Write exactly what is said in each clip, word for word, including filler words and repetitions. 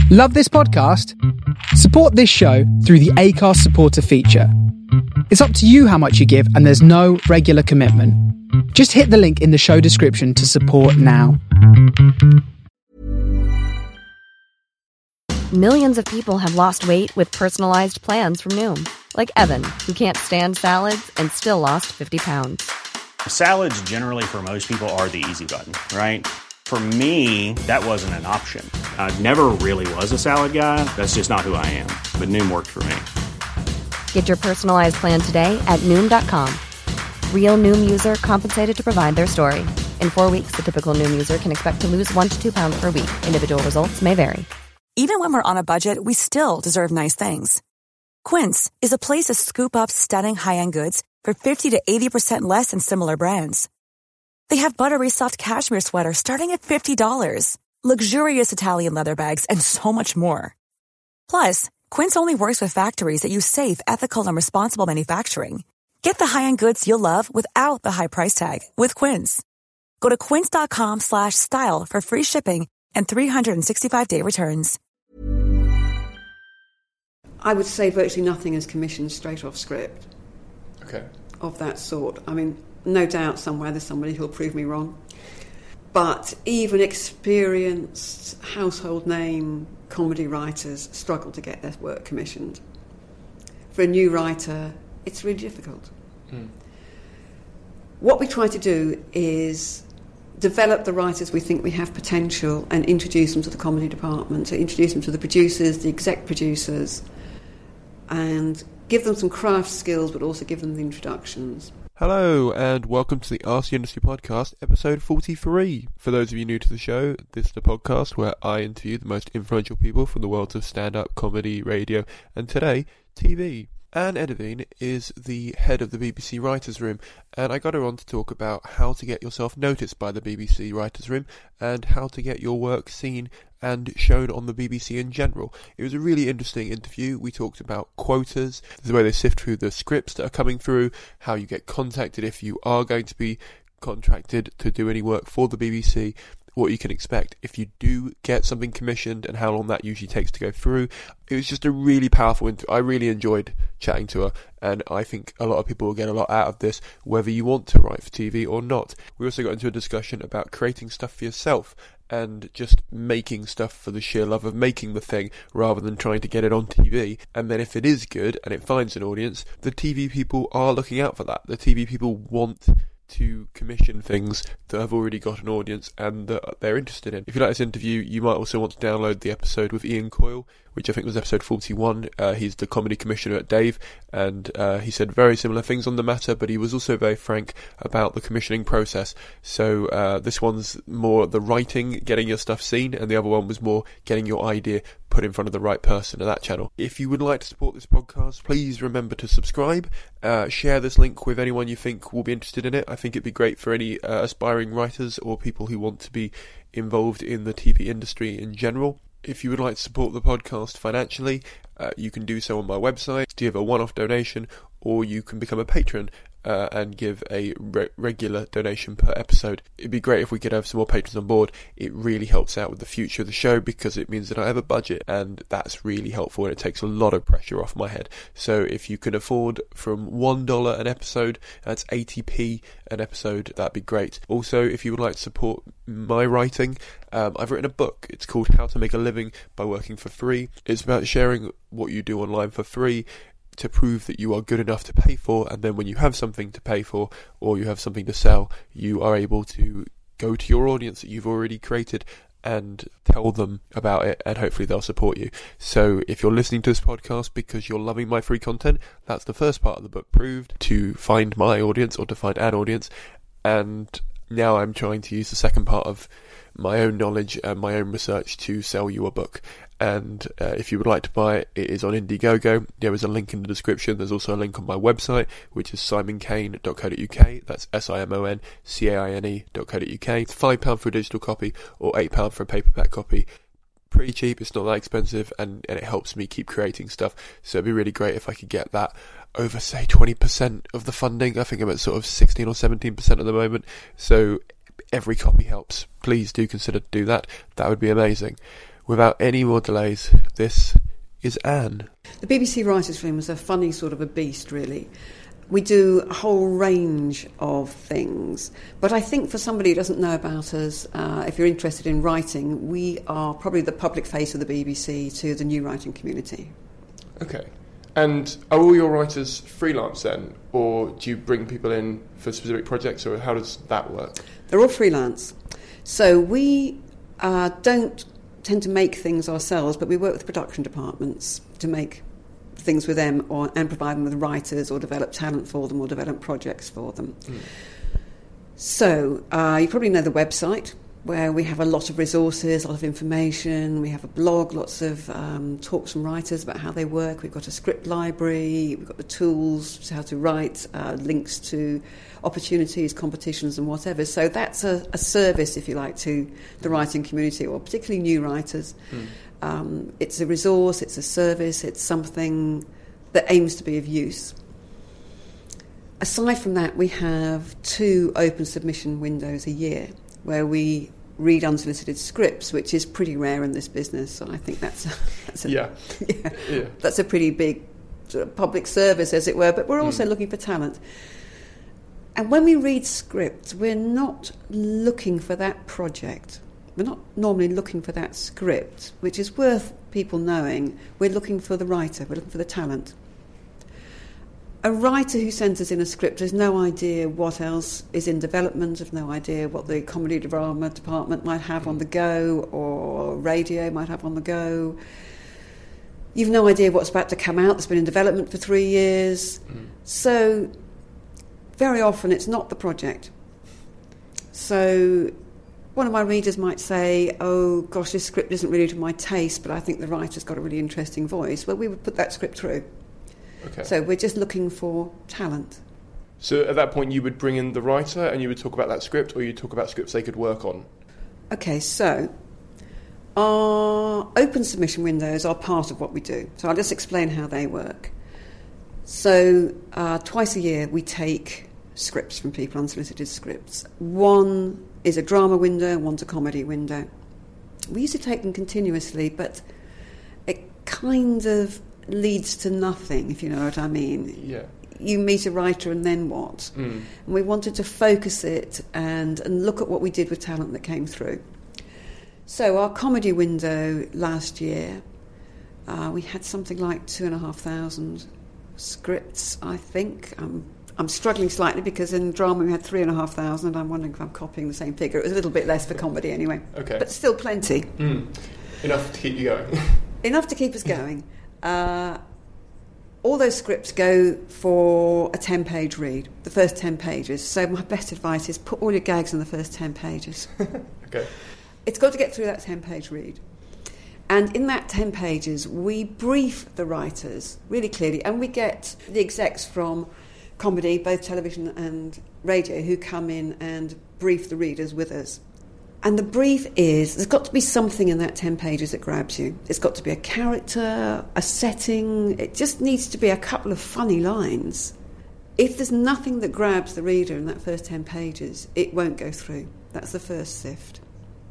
Love this podcast? Support this show through the Acast supporter feature. It's up to you how much you give, and there's no regular commitment. Just hit the link in the show description to support now. Millions of people have lost weight with personalized plans from Noom. Like Evan, who can't stand salads and still lost fifty pounds. Salads generally for most people are the easy button, right? For me, that wasn't an option. I never really was a salad guy. That's just not who I am. But Noom worked for me. Get your personalized plan today at Noom dot com. Real Noom user compensated to provide their story. In four weeks, the typical Noom user can expect to lose one to two pounds per week. Individual results may vary. Even when we're on a budget, we still deserve nice things. Quince is a place to scoop up stunning high-end goods for fifty to eighty percent less than similar brands. They have buttery soft cashmere sweaters starting at fifty dollars, luxurious Italian leather bags, and so much more. Plus, Quince only works with factories that use safe, ethical, and responsible manufacturing. Get the high-end goods you'll love without the high price tag with Quince. Go to quince.com slash style for free shipping and three sixty-five day returns. I would say virtually nothing is commissioned straight off script. Okay. Of that sort. I mean, no doubt somewhere there's somebody who'll prove me wrong. But even experienced household name comedy writers struggle to get their work commissioned. For a new writer, it's really difficult. Mm. What we try to do is develop the writers we think we have potential and introduce them to the comedy department, to introduce them to the producers, the exec producers, and give them some craft skills, but also give them the introductions. Hello, and welcome to the Ask the Industry Podcast, episode forty-three. For those of you new to the show, this is the podcast where I interview the most influential people from the worlds of stand-up, comedy, radio, and today, T V. Anne Edevine is the head of the B B C Writers' Room, and I got her on to talk about how to get yourself noticed by the B B C Writers' Room and how to get your work seen and shown on the B B C in general. It was a really interesting interview. We talked about quotas, the way they sift through the scripts that are coming through, how you get contacted if you are going to be contracted to do any work for the B B C, what you can expect if you do get something commissioned and how long that usually takes to go through. It was just a really powerful interview. I really enjoyed chatting to her, and I think a lot of people will get a lot out of this, whether you want to write for T V or not. We also got into a discussion about creating stuff for yourself and just making stuff for the sheer love of making the thing rather than trying to get it on T V. And then if it is good and it finds an audience, the T V people are looking out for that. The T V people want to commission things that have already got an audience and that they're interested in. If you like this interview, you might also want to download the episode with Ian Coyle, which I think was episode forty-one. Uh, he's the comedy commissioner at Dave, and uh, he said very similar things on the matter, but he was also very frank about the commissioning process. So uh, this one's more the writing, getting your stuff seen, and the other one was more getting your idea put in front of the right person at that channel. If you would like to support this podcast, please remember to subscribe, uh, share this link with anyone you think will be interested in it. I think it'd be great for any uh, aspiring writers or people who want to be involved in the T V industry in general. If you would like to support the podcast financially, uh, you can do so on my website. Do you have a one-off donation, or you can become a patron uh, and give a re- regular donation per episode. It'd be great if we could have some more patrons on board. It really helps out with the future of the show because it means that I have a budget, and that's really helpful, and it takes a lot of pressure off my head. So if you can afford from one dollar an episode, that's eighty p an episode, that'd be great. Also, if you would like to support my writing, um, I've written a book. It's called How to Make a Living by Working for Free. It's about sharing what you do online for free to prove that you are good enough to pay for, and then when you have something to pay for or you have something to sell, you are able to go to your audience that you've already created and tell them about it, and hopefully they'll support you. So if you're listening to this podcast because you're loving my free content, that's the first part of the book proved, to find my audience or to find an audience. And now I'm trying to use the second part of my own knowledge and my own research to sell you a book. And uh, if you would like to buy it, it is on Indiegogo. There is a link in the description. There's also a link on my website, which is simon kane dot co dot uk. That's S I M O N C A I N E dot co dot uk. It's five pounds for a digital copy or eight pounds for a paperback copy. Pretty cheap, it's not that expensive, and, and it helps me keep creating stuff. So it'd be really great if I could get that over, say, twenty percent of the funding. I think I'm at sort of sixteen or seventeen percent at the moment. So every copy helps. Please do consider to do that. That would be amazing. without any more delays, this is Anne. The B B C Writers' Room is a funny sort of a beast, really. We do a whole range of things, but I think for somebody who doesn't know about us, uh, if you're interested in writing, we are probably the public face of the B B C to the new writing community. Okay. And are all your writers freelance then, or do you bring people in for specific projects, or how does that work? They're all freelance. So we uh, don't tend to make things ourselves, but we work with production departments to make things with them or, and provide them with writers or develop talent for them or develop projects for them. Mm. So uh, you probably know the website, where we have a lot of resources, a lot of information. We have a blog, lots of um, talks from writers about how they work. We've got a script library, we've got the tools, how to write, uh, links to opportunities, competitions and whatever. So that's a, a service, if you like, to the writing community, or particularly new writers. Mm. Um, it's a resource, it's a service, it's something that aims to be of use. Aside from that, we have two open submission windows a year where we read unsolicited scripts, which is pretty rare in this business. So I think that's a, that's a, yeah. yeah, yeah. that's a pretty big sort of public service, as it were. But we're also mm. looking for talent. And when we read scripts, we're not looking for that project. We're not normally looking for that script, which is worth people knowing. We're looking for the writer. We're looking for the talent. A writer who sends us in a script has no idea what else is in development, has no idea what the comedy drama department might have on the go, or radio might have on the go. You've no idea what's about to come out that's been in development for three years. Mm. So very often it's not the project. So one of my readers might say, oh gosh, this script isn't really to my taste, but I think the writer's got a really interesting voice. Well, we would put that script through. Okay. So we're just looking for talent. So at that point you would bring in the writer and you would talk about that script, or you talk about scripts they could work on? Okay, so our open submission windows are part of what we do. So I'll just explain how they work. So uh, twice a year we take scripts from people, unsolicited scripts. One is a drama window, one's a comedy window. We used to take them continuously, but it kind of leads to nothing, if you know what I mean. Yeah. You meet a writer and then what? Mm. And we wanted to focus it and, and look at what we did with talent that came through. So our comedy window last year, uh, we had something like two and a half thousand scripts, I think. Um, I'm struggling slightly because in drama we had three and a half thousand, and I'm wondering if I'm copying the same figure. It was a little bit less for comedy anyway. Okay. But still plenty. Mm. Enough to keep you going. Enough to keep us going. Uh, all those scripts go for a ten-page read, the first ten pages. So my best advice is put all your gags in the first ten pages. Okay. It's got to get through that ten-page read. And in that ten pages, we brief the writers really clearly, and we get the execs from comedy, both television and radio, who come in and brief the readers with us. And the brief is, there's got to be something in that ten pages that grabs you. It's got to be a character, a setting. It just needs to be a couple of funny lines. If there's nothing that grabs the reader in that first ten pages, it won't go through. That's the first sift.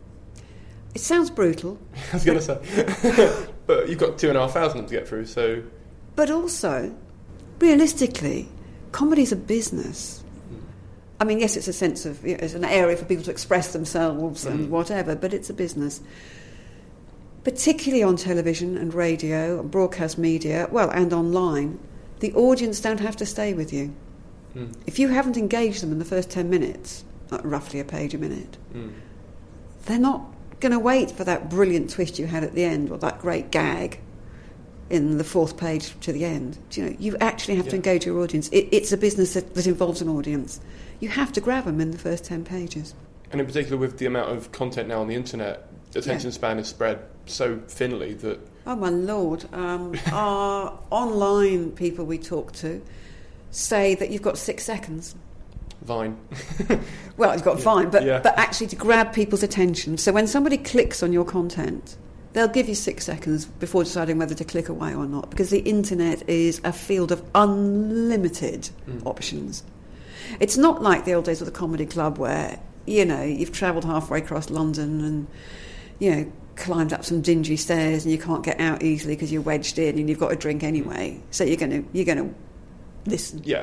It sounds brutal. I was going to say. But you've got two and a half thousand to get through, so... But also, realistically, comedy's a business. I mean, yes, it's a sense of, you know, it's an area for people to express themselves mm. and whatever, but it's a business. Particularly on television and radio and broadcast media, well, and online, the audience don't have to stay with you. Mm. If you haven't engaged them in the first ten minutes, like roughly a page a minute, mm. they're not going to wait for that brilliant twist you had at the end or that great gag in the fourth page to the end. Do you know, you actually have yeah. to engage your audience. It, it's a business that, that involves an audience. You have to grab them in the first ten pages. And in particular with the amount of content now on the internet, the attention yeah. span is spread so thinly that... Oh, my Lord. Um, our online people we talk to say that you've got six seconds. Vine. Well, you've got yeah. Vine, but, yeah. but actually to grab people's attention. So when somebody clicks on your content, they'll give you six seconds before deciding whether to click away or not, because the internet is a field of unlimited mm. options. It's not like the old days of the comedy club where, you know, you've travelled halfway across London and you know, climbed up some dingy stairs and you can't get out easily because you're wedged in and you've got a drink anyway. So you're going to you're going to listen. Yeah.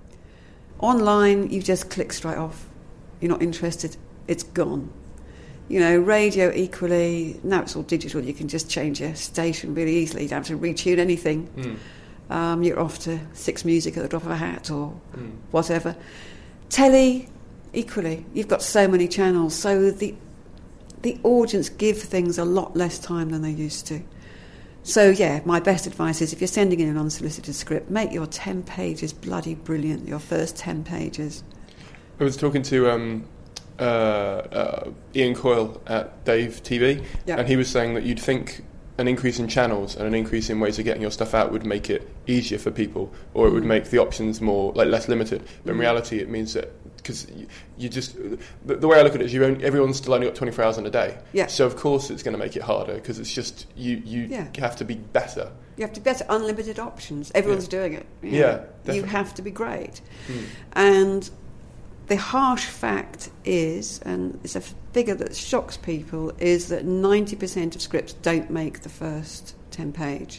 Online, you just click straight off. You're not interested. It's gone. You know, radio equally. Now it's all digital. You can just change your station really easily. You don't have to retune anything. Mm. Um, you're off to Six Music at the drop of a hat or mm. whatever. Telly, equally. You've got so many channels. So the the audience give things a lot less time than they used to. So, yeah, my best advice is if you're sending in an unsolicited script, make your ten pages bloody brilliant, your first ten pages. I was talking to um, uh, uh, Ian Coyle at Dave T V, yep. and he was saying that you'd think an increase in channels and an increase in ways of getting your stuff out would make it easier for people, or it would make the options more, like, less limited. But in reality, it means that, because you, you just, the, the way I look at it is you only, everyone's still only got twenty-four hours in a day. Yeah. So, of course, it's going to make it harder, because it's just, you, you yeah. have to be better. You have to be better. Unlimited options. Everyone's yeah. doing it. You know? Yeah, definitely. You have to be great. Mm. And the harsh fact is, and it's a figure that shocks people, is that ninety percent of scripts don't make the first ten-page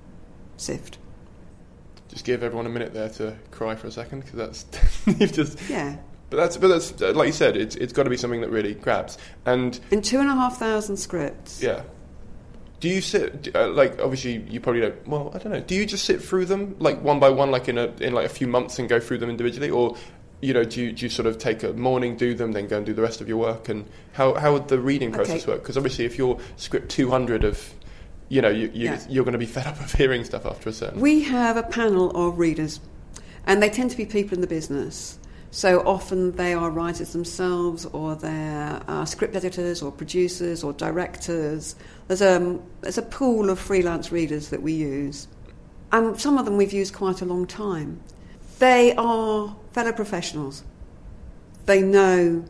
sift. Just give everyone a minute there to cry for a second, because that's you've just yeah. But that's but that's like you said, it's it's got to be something that really grabs. And in two and a half thousand scripts. Yeah. Do you sit uh, like obviously you probably don't. Well, I don't know. Do you just sit through them like one by one, like in a in like a few months, and go through them individually, or you know, do you, do you sort of take a morning, do them, then go and do the rest of your work? And how how would the reading process okay. work? Because obviously, if you're script two hundred of, you know, you, you, yeah. you're going to be fed up of hearing stuff after a certain. We have a panel of readers, and they tend to be people in the business. So often they are writers themselves, or they're uh, script editors, or producers, or directors. There's a there's a pool of freelance readers that we use, and some of them we've used quite a long time. They are fellow professionals. They know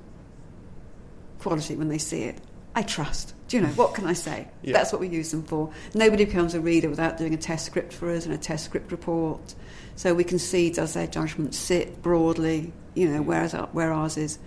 quality when they see it. I trust. Do you know, what can I say? Yeah. That's what we use them for. Nobody becomes a reader without doing a test script for us and a test script report. So we can see, does their judgment sit broadly, you know, where, is our, where ours is.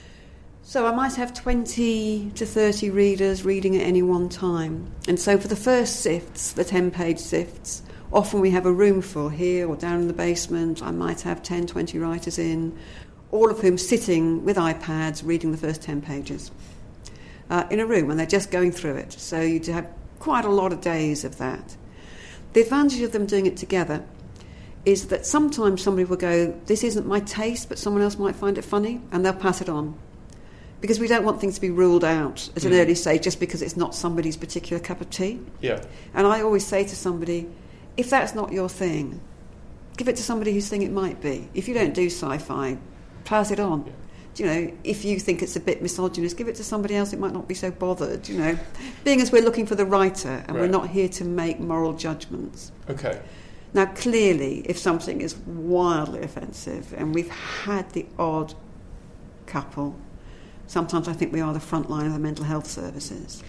So I might have twenty to thirty readers reading at any one time. And so for the first sifts, the ten-page sifts, often we have a room full here or down in the basement. I might have ten, twenty writers in, all of whom sitting with iPads reading the first ten pages uh, in a room, and they're just going through it. So you have quite a lot of days of that. The advantage of them doing it together is that sometimes somebody will go, this isn't my taste, but someone else might find it funny, and they'll pass it on. Because we don't want things to be ruled out at an mm. early stage just because it's not somebody's particular cup of tea. Yeah. And I always say to somebody, if that's not your thing, give it to somebody whose thing it might be. If you don't do sci-fi, pass it on. Yeah. You know, if you think it's a bit misogynist, give it to somebody else. It might not be so bothered, you know. Being as we're looking for the writer, and right. we're not here to make moral judgments. Okay. Now, clearly, if something is wildly offensive, and we've had the odd couple, sometimes I think we are the front line of the mental health services.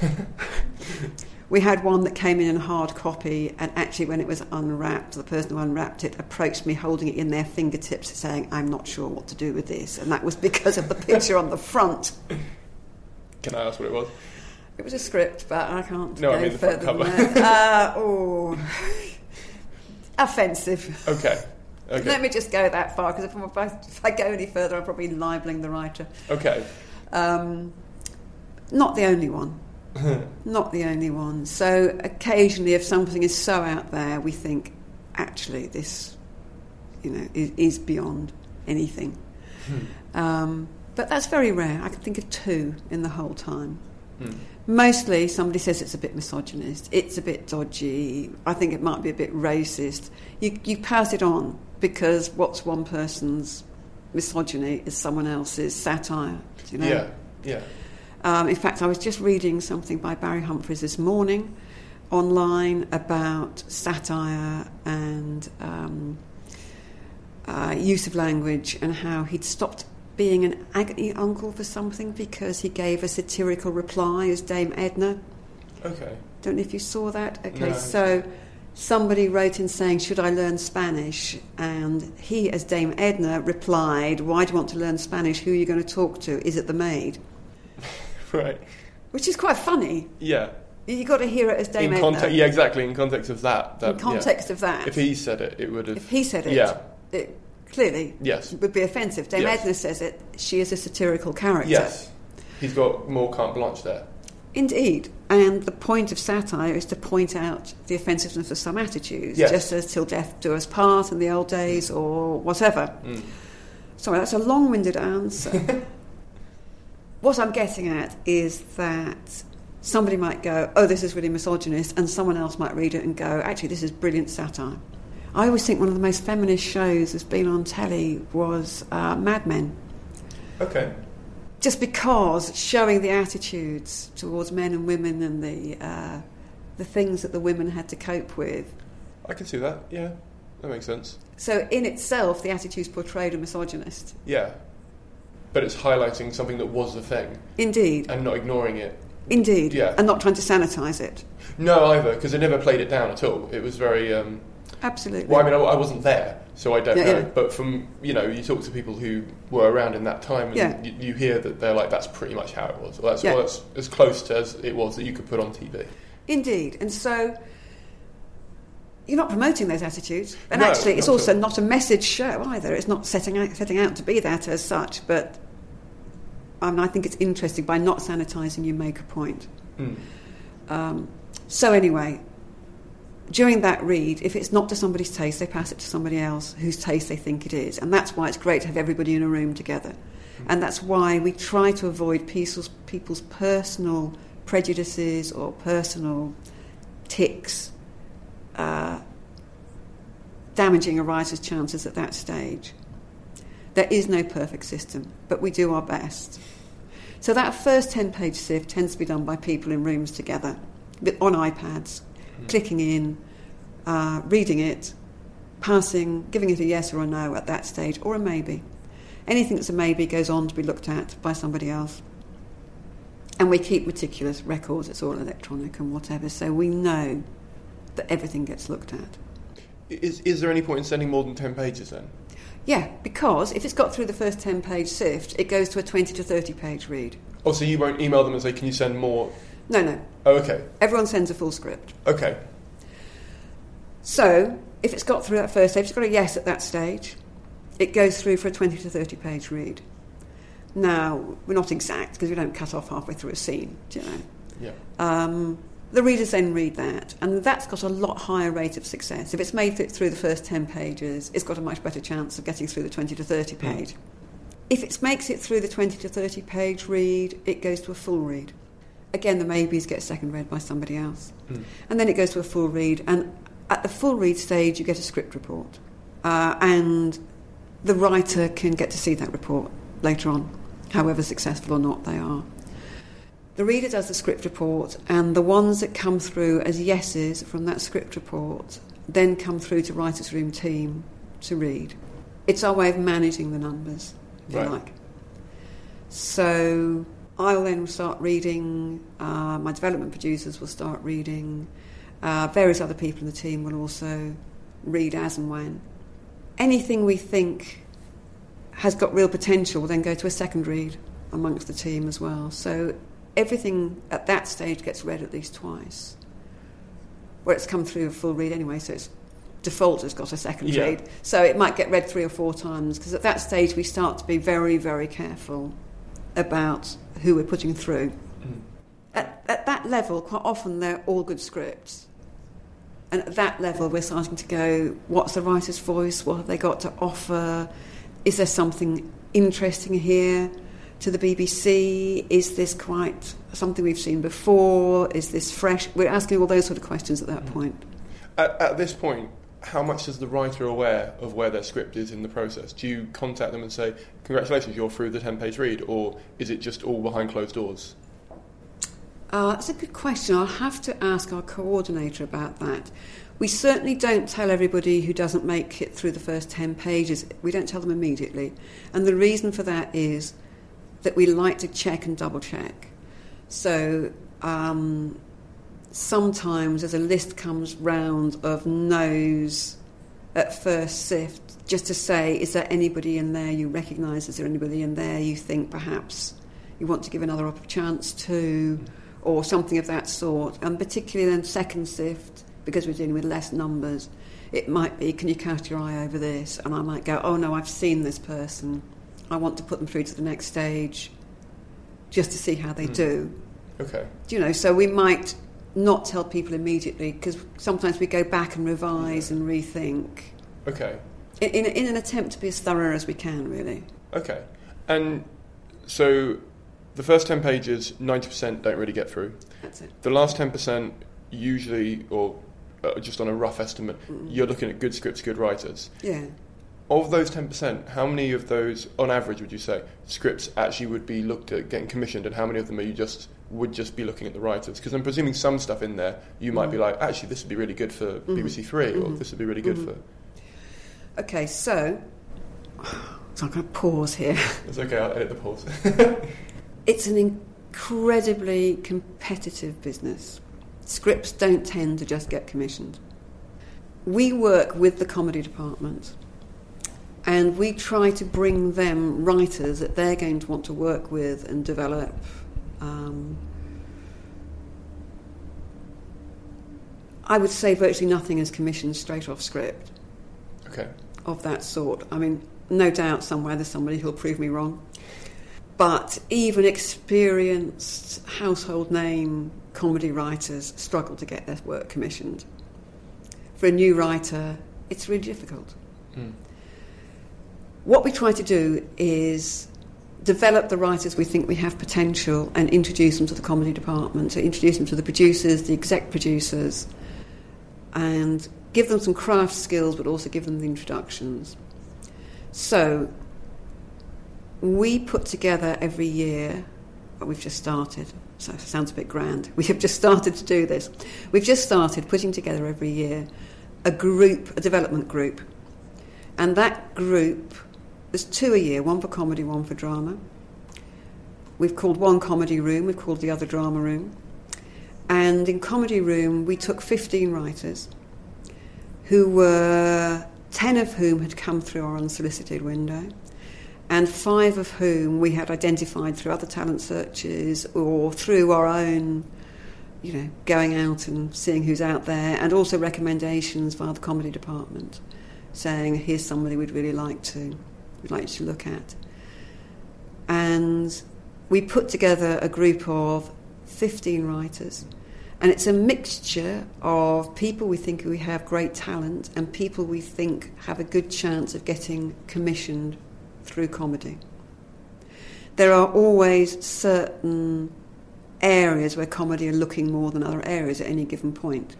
We had one that came in in hard copy, and actually when it was unwrapped, the person who unwrapped it approached me holding it in their fingertips saying, I'm not sure what to do with this. And that was because of the picture on the front. Can I ask what it was? It was a script, but I can't no, go I mean the further front cover. than that. Uh, oh, offensive. Okay. Okay. Let me just go that far, because if, if I go any further, I'm probably libeling the writer. Okay. Um, not the only one. Not the only one. So occasionally, if something is so out there, we think, actually, this, you know, is, is beyond anything. Hmm. Um, but that's very rare. I can think of two in the whole time. Hmm. Mostly, somebody says it's a bit misogynist, it's a bit dodgy, I think it might be a bit racist. You, you pass it on, because what's one person's misogyny is someone else's satire. You know? Yeah, yeah. Um, in fact, I was just reading something by Barry Humphries this morning online about satire and um, uh, use of language, and how he'd stopped being an agony uncle for something because he gave a satirical reply as Dame Edna. Okay. Don't know if you saw that. Okay, no. So somebody wrote in saying, should I learn Spanish? And he, as Dame Edna, replied, why do you want to learn Spanish? Who are you going to talk to? Is it the maid? Right. which is quite funny. Yeah. You've got to hear it as Dame in Edna. context, yeah, exactly. In context of that, that in context yeah. of that, if he said it, it would have. If he said it, yeah, it clearly yes. would be offensive. Dame yes. Edna says it. She is a satirical character. Yes, he's got more carte blanche there. Indeed, and the point of satire is to point out the offensiveness of some attitudes, yes. just as till death do us part in the old days, mm. or whatever. Mm. Sorry, that's a long-winded answer. What I'm getting at is that somebody might go, oh, this is really misogynist, and someone else might read it and go, actually, this is brilliant satire. I always think one of the most feminist shows that's been on telly was uh, Mad Men. Okay. Just because showing the attitudes towards men and women and the uh, the things that the women had to cope with. I can see that, yeah. That makes sense. So in itself, the attitudes portrayed are misogynist. Yeah. But it's highlighting something that was a thing. Indeed. And not ignoring it. Indeed. Yeah. And not trying to sanitise it. No, either, because it never played it down at all. It was very... Um, Absolutely. Well, I mean, I, I wasn't there, so I don't yeah, know. Yeah. But from, you know, you talk to people who were around in that time, and yeah. you, you hear that they're like, that's pretty much how it was. Or that's, yeah. well, that's as close to as it was that you could put on T V. Indeed. And so... You're not promoting those attitudes. And no, actually, it's not also all. not a message show either. It's not setting out, setting out to be that as such. But I mean, I think it's interesting. By not sanitising, you make a point. Mm. Um, so anyway, during that read, if it's not to somebody's taste, they pass it to somebody else whose taste they think it is. And that's why it's great to have everybody in a room together. Mm. And that's why we try to avoid people's, people's personal prejudices or personal tics Uh, damaging a writer's chances at that stage. There is no perfect system, but we do our best. So that first ten-page sieve tends to be done by people in rooms together, on iPads, mm. clicking in, uh, reading it, passing, giving it a yes or a no at that stage, or a maybe. Anything that's a maybe goes on to be looked at by somebody else. And we keep meticulous records, it's all electronic and whatever, so we know that everything gets looked at. Is is there any point in sending more than ten pages then? Yeah, because if it's got through the first ten-page sift, it goes to a twenty to thirty-page read. Oh, so you won't email them and say, can you send more? No, no. Oh, okay. Everyone sends a full script. Okay. So, if it's got through that first stage, if it's got a yes at that stage, it goes through for a twenty to thirty-page read. Now, we're not exact, because we don't cut off halfway through a scene, do you know? Yeah. Um... The readers then read that, and that's got a lot higher rate of success. If it's made it through the first ten pages, it's got a much better chance of getting through the twenty to thirty page. Mm. If it makes it through the twenty to thirty page read, it goes to a full read. Again, the maybes get second read by somebody else. Mm. And then it goes to a full read, and at the full read stage, you get a script report. Uh, and the writer can get to see that report later on, however successful or not they are. The reader does the script report, and the ones that come through as yeses from that script report then come through to writer's room team to read. It's our way of managing the numbers, if right. you like. So I'll then start reading, uh, my development producers will start reading, uh, various other people in the team will also read as and when. Anything we think has got real potential will then go to a second read amongst the team as well. So everything at that stage gets read at least twice, where it's come through a full read anyway, so it's default has got a second yeah. read. So it might get read three or four times, because at that stage we start to be very, very careful about who we're putting through. Mm. At, at that level, quite often they're all good scripts. And at that level we're starting to go, what's the writer's voice? What have they got to offer? Is there something interesting here to the B B C? Is this quite something we've seen before? Is this fresh? We're asking all those sort of questions at that mm. point. At, at this point, how much is the writer aware of where their script is in the process? Do you contact them and say, congratulations, you're through the ten-page read, or is it just all behind closed doors? Uh, that's a good question. I'll have to ask our coordinator about that. We certainly don't tell everybody who doesn't make it through the first ten pages. We don't tell them immediately. And the reason for that is that we like to check and double-check. So um, sometimes as a list comes round of no's at first sift, just to say, is there anybody in there you recognise? Is there anybody in there you think perhaps you want to give another chance to? or something of that sort. And particularly in second sift, because we're dealing with less numbers, it might be, can you cast your eye over this? And I might go, oh no, I've seen this person. I want to put them through to the next stage just to see how they mm. do. Okay. Do you know, so we might not tell people immediately, because sometimes we go back and revise yeah. and rethink. Okay. In, in, in an attempt to be as thorough as we can, really. Okay. And so the first ten pages, ninety percent don't really get through. That's it. The last ten percent usually, or uh, just on a rough estimate, mm. you're looking at good scripts, good writers. Yeah. Of those ten percent, how many of those, on average, would you say, scripts actually would be looked at getting commissioned, and how many of them are you just would just be looking at the writers? Because I'm presuming some stuff in there, you might mm. be like, actually, this would be really good for mm-hmm. B B C Three, mm-hmm. or this would be really good mm-hmm. for... Okay, so... So I'm going to pause here. It's okay, I'll edit the pause. It's an incredibly competitive business. Scripts don't tend to just get commissioned. We work with the comedy department, and we try to bring them writers that they're going to want to work with and develop. Um, I would say virtually nothing is commissioned straight off script. Okay. Of that sort. I mean, no doubt somewhere there's somebody who'll prove me wrong. But even experienced household name comedy writers struggle to get their work commissioned. For a new writer, it's really difficult. Mm. What we try to do is develop the writers we think we have potential and introduce them to the comedy department, so introduce them to the producers, the exec producers, and give them some craft skills, but also give them the introductions. So we put together every year, but we've just started, so it sounds a bit grand. We have just started to do this. We've just started putting together every year a group, a development group. And that group, there's two a year, one for comedy, one for drama. We've called one comedy room, we've called the other drama room. And in comedy room, we took fifteen writers who were, ten of whom had come through our unsolicited window, and five of whom we had identified through other talent searches or through our own, you know, going out and seeing who's out there, and also recommendations via the comedy department, saying, here's somebody we'd really like to, we'd like you to look at. And we put together a group of fifteen writers, and it's a mixture of people we think we have great talent and people we think have a good chance of getting commissioned through comedy. There are always certain areas where comedy are looking more than other areas at any given point.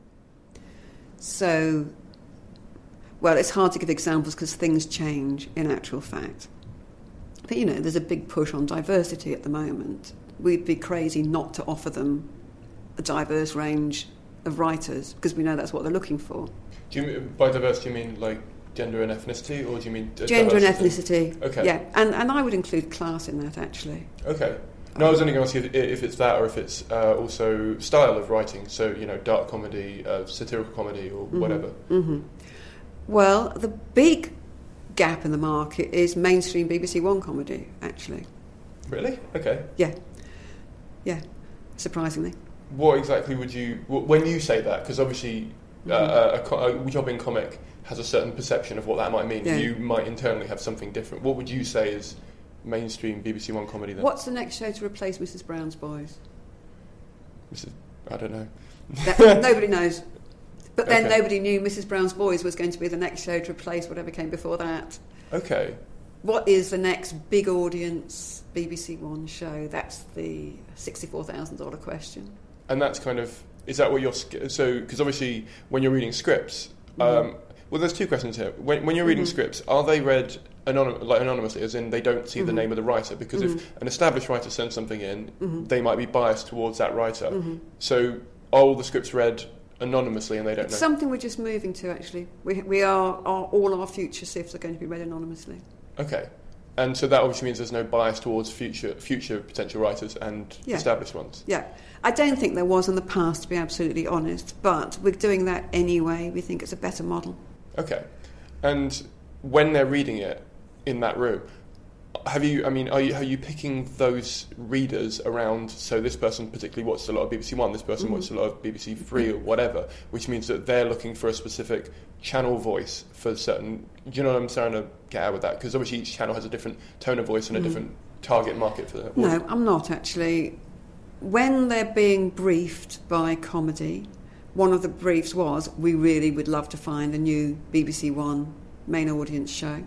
So, well, it's hard to give examples because things change in actual fact. But, you know, there's a big push on diversity at the moment. We'd be crazy not to offer them a diverse range of writers because we know that's what they're looking for. Do you mean, by diversity, you mean like gender and ethnicity, or do you mean gender diversity? and ethnicity? Okay. Yeah, and and I would include class in that actually. Okay. No, I was only going to ask you if, if it's that, or if it's uh, also style of writing. So, you know, dark comedy, uh, satirical comedy, or mm-hmm. whatever. Mm-hmm. Well, the big gap in the market is mainstream B B C One comedy, actually. Really? Okay. Yeah. Yeah. Surprisingly. What exactly would you, when you say that, because obviously uh, mm-hmm. a, a job in comic has a certain perception of what that might mean. Yeah. You might internally have something different. What would you say is mainstream B B C One comedy then? What's the next show to replace Missus Brown's Boys? Missus I don't know. That, nobody knows. But then okay. nobody knew Missus Brown's Boys was going to be the next show to replace whatever came before that. Okay. What is the next big audience B B C One show? That's the sixty-four thousand dollars question. And that's kind of, is that what you're, so, because obviously when you're reading scripts, mm-hmm. um, well, there's two questions here. When, when you're reading mm-hmm. scripts, are they read anonym, like anonymously, as in they don't see mm-hmm. the name of the writer? Because mm-hmm. if an established writer sends something in, mm-hmm. they might be biased towards that writer. Mm-hmm. So are all the scripts read anonymously and they don't it's know? Something we're just moving to, actually. We, we are, our, all our future sifts are going to be read anonymously. Okay. And so that obviously means there's no bias towards future future potential writers and yeah. established ones. Yeah. I don't think there was in the past, to be absolutely honest, but we're doing that anyway. We think it's a better model. Okay. And when they're reading it in that room, have you, I mean, are you, are you picking those readers around, so this person particularly watches a lot of B B C One, this person mm-hmm. watches a lot of B B C Three or whatever, which means that they're looking for a specific channel voice for certain, do you know what I'm trying to get out with that? Because obviously each channel has a different tone of voice and a mm-hmm. different target market for that. No, I'm not actually. When they're being briefed by comedy, one of the briefs was, we really would love to find a new B B C One main audience show.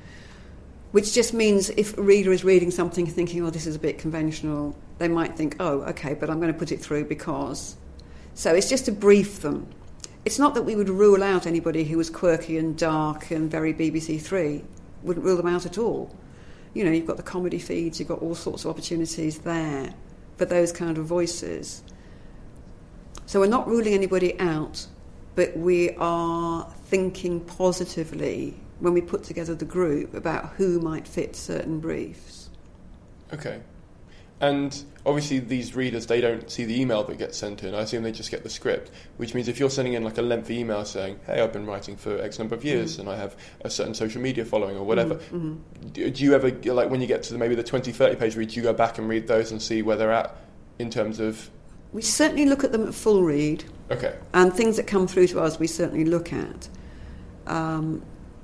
Which just means if a reader is reading something thinking, oh, this is a bit conventional, they might think, oh, OK, but I'm going to put it through because... So it's just to brief them. It's not that we would rule out anybody who was quirky and dark and very B B C Three. Wouldn't rule them out at all. You know, you've got the comedy feeds, you've got all sorts of opportunities there for those kind of voices. So we're not ruling anybody out, but we are thinking positively when we put together the group about who might fit certain briefs. Okay. And obviously these readers, they don't see the email that gets sent in. I assume they just get the script, which means if you're sending in like a lengthy email saying, hey, I've been writing for X number of years mm-hmm. and I have a certain social media following or whatever, mm-hmm. do, do you ever, like when you get to the, maybe the twenty, thirty page read, do you go back and read those and see where they're at in terms of... We certainly look at them at full read. Okay. And things that come through to us we certainly look at. Um,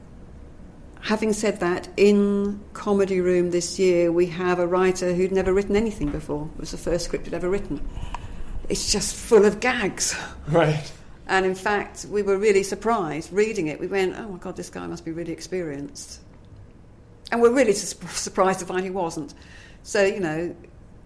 having said that, in Comedy Room this year we have a writer who'd never written anything before. It was the first script he'd ever written. It's just full of gags. Right. And in fact, we were really surprised reading it. We went, oh my God, this guy must be really experienced. And we're really su- surprised to find he wasn't. So, you know,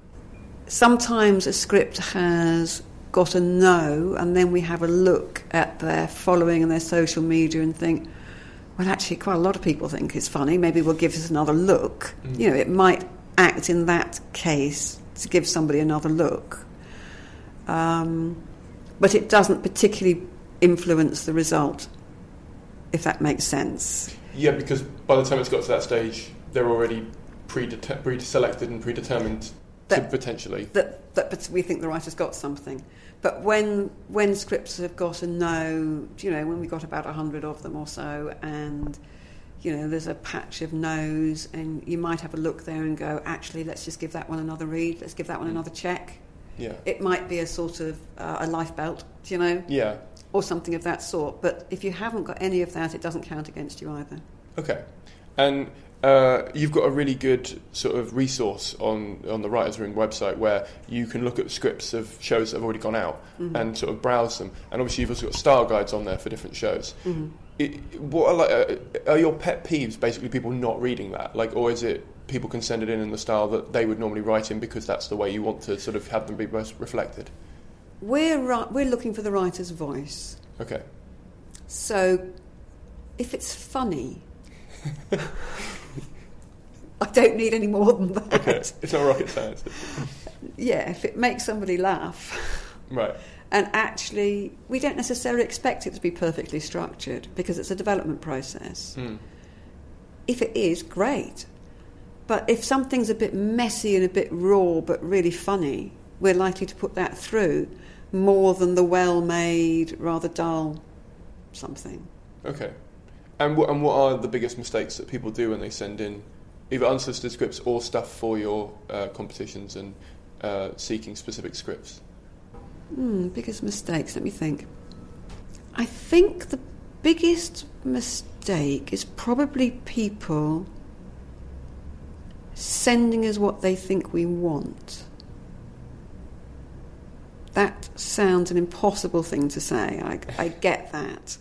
sometimes a script has got a no, and then we have a look at their following and their social media and think, well, actually, quite a lot of people think it's funny. Maybe we'll give this another look. Mm. You know, it might act in that case to give somebody another look. Um, but it doesn't particularly influence the result, if that makes sense. Yeah, because by the time it's got to that stage, they're already predet- pre-selected and predetermined that, to potentially... That, that we think the writer's got something. But when when scripts have got a no, you know, when we got about a hundred of them or so, and, you know, there's a patch of no's, and you might have a look there and go, actually, let's just give that one another read, let's give that one another check. Yeah. It might be a sort of uh, a life belt, you know? Yeah. Or something of that sort. But if you haven't got any of that, it doesn't count against you either. Okay. And... Uh, you've got a really good sort of resource on, on the Writers' Room website where you can look at scripts of shows that have already gone out mm-hmm. and sort of browse them. And obviously you've also got style guides on there for different shows. Mm-hmm. It, what are, like, uh, are your pet peeves basically people not reading that? Like, or is it people can send it in in the style that they would normally write in because that's the way you want to sort of have them be most reflected? We're, ri- we're looking for the writer's voice. Okay. So if it's funny... I don't need any more than that. Okay, it's not rocket science. Yeah, if it makes somebody laugh. Right. And actually, we don't necessarily expect it to be perfectly structured because it's a development process. Mm. If it is, great. But if something's a bit messy and a bit raw but really funny, we're likely to put that through more than the well-made, rather dull something. Okay. And what, and what are the biggest mistakes that people do when they send in either unsolicited scripts or stuff for your uh, competitions and uh, seeking specific scripts? Hmm, biggest mistakes, let me think. I think the biggest mistake is probably people sending us what they think we want. That sounds an impossible thing to say, I, I get that.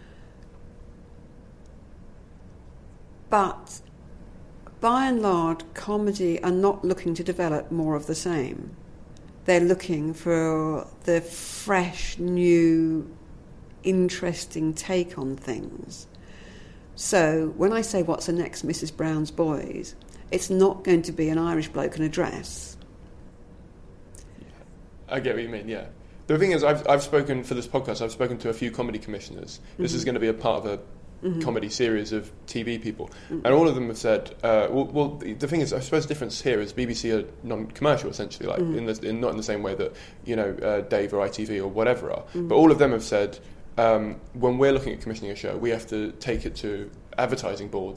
But by and large, comedy are not looking to develop more of the same. They're looking for the fresh, new, interesting take on things. So when I say what's the next Missus Brown's Boys, it's not going to be an Irish bloke in a dress. I get what you mean, yeah. The thing is, I've I've spoken, for this podcast, I've spoken to a few comedy commissioners. This mm-hmm. is going to be a part of a Mm-hmm. comedy series of T V people, mm-hmm. and all of them have said, uh, well, well, the thing is, I suppose the difference here is B B C are non-commercial, essentially, like mm-hmm. in, the, in not in the same way that, you know, uh, Dave or I T V or whatever are, mm-hmm. but all of them have said, um, when we're looking at commissioning a show, we have to take it to advertising boards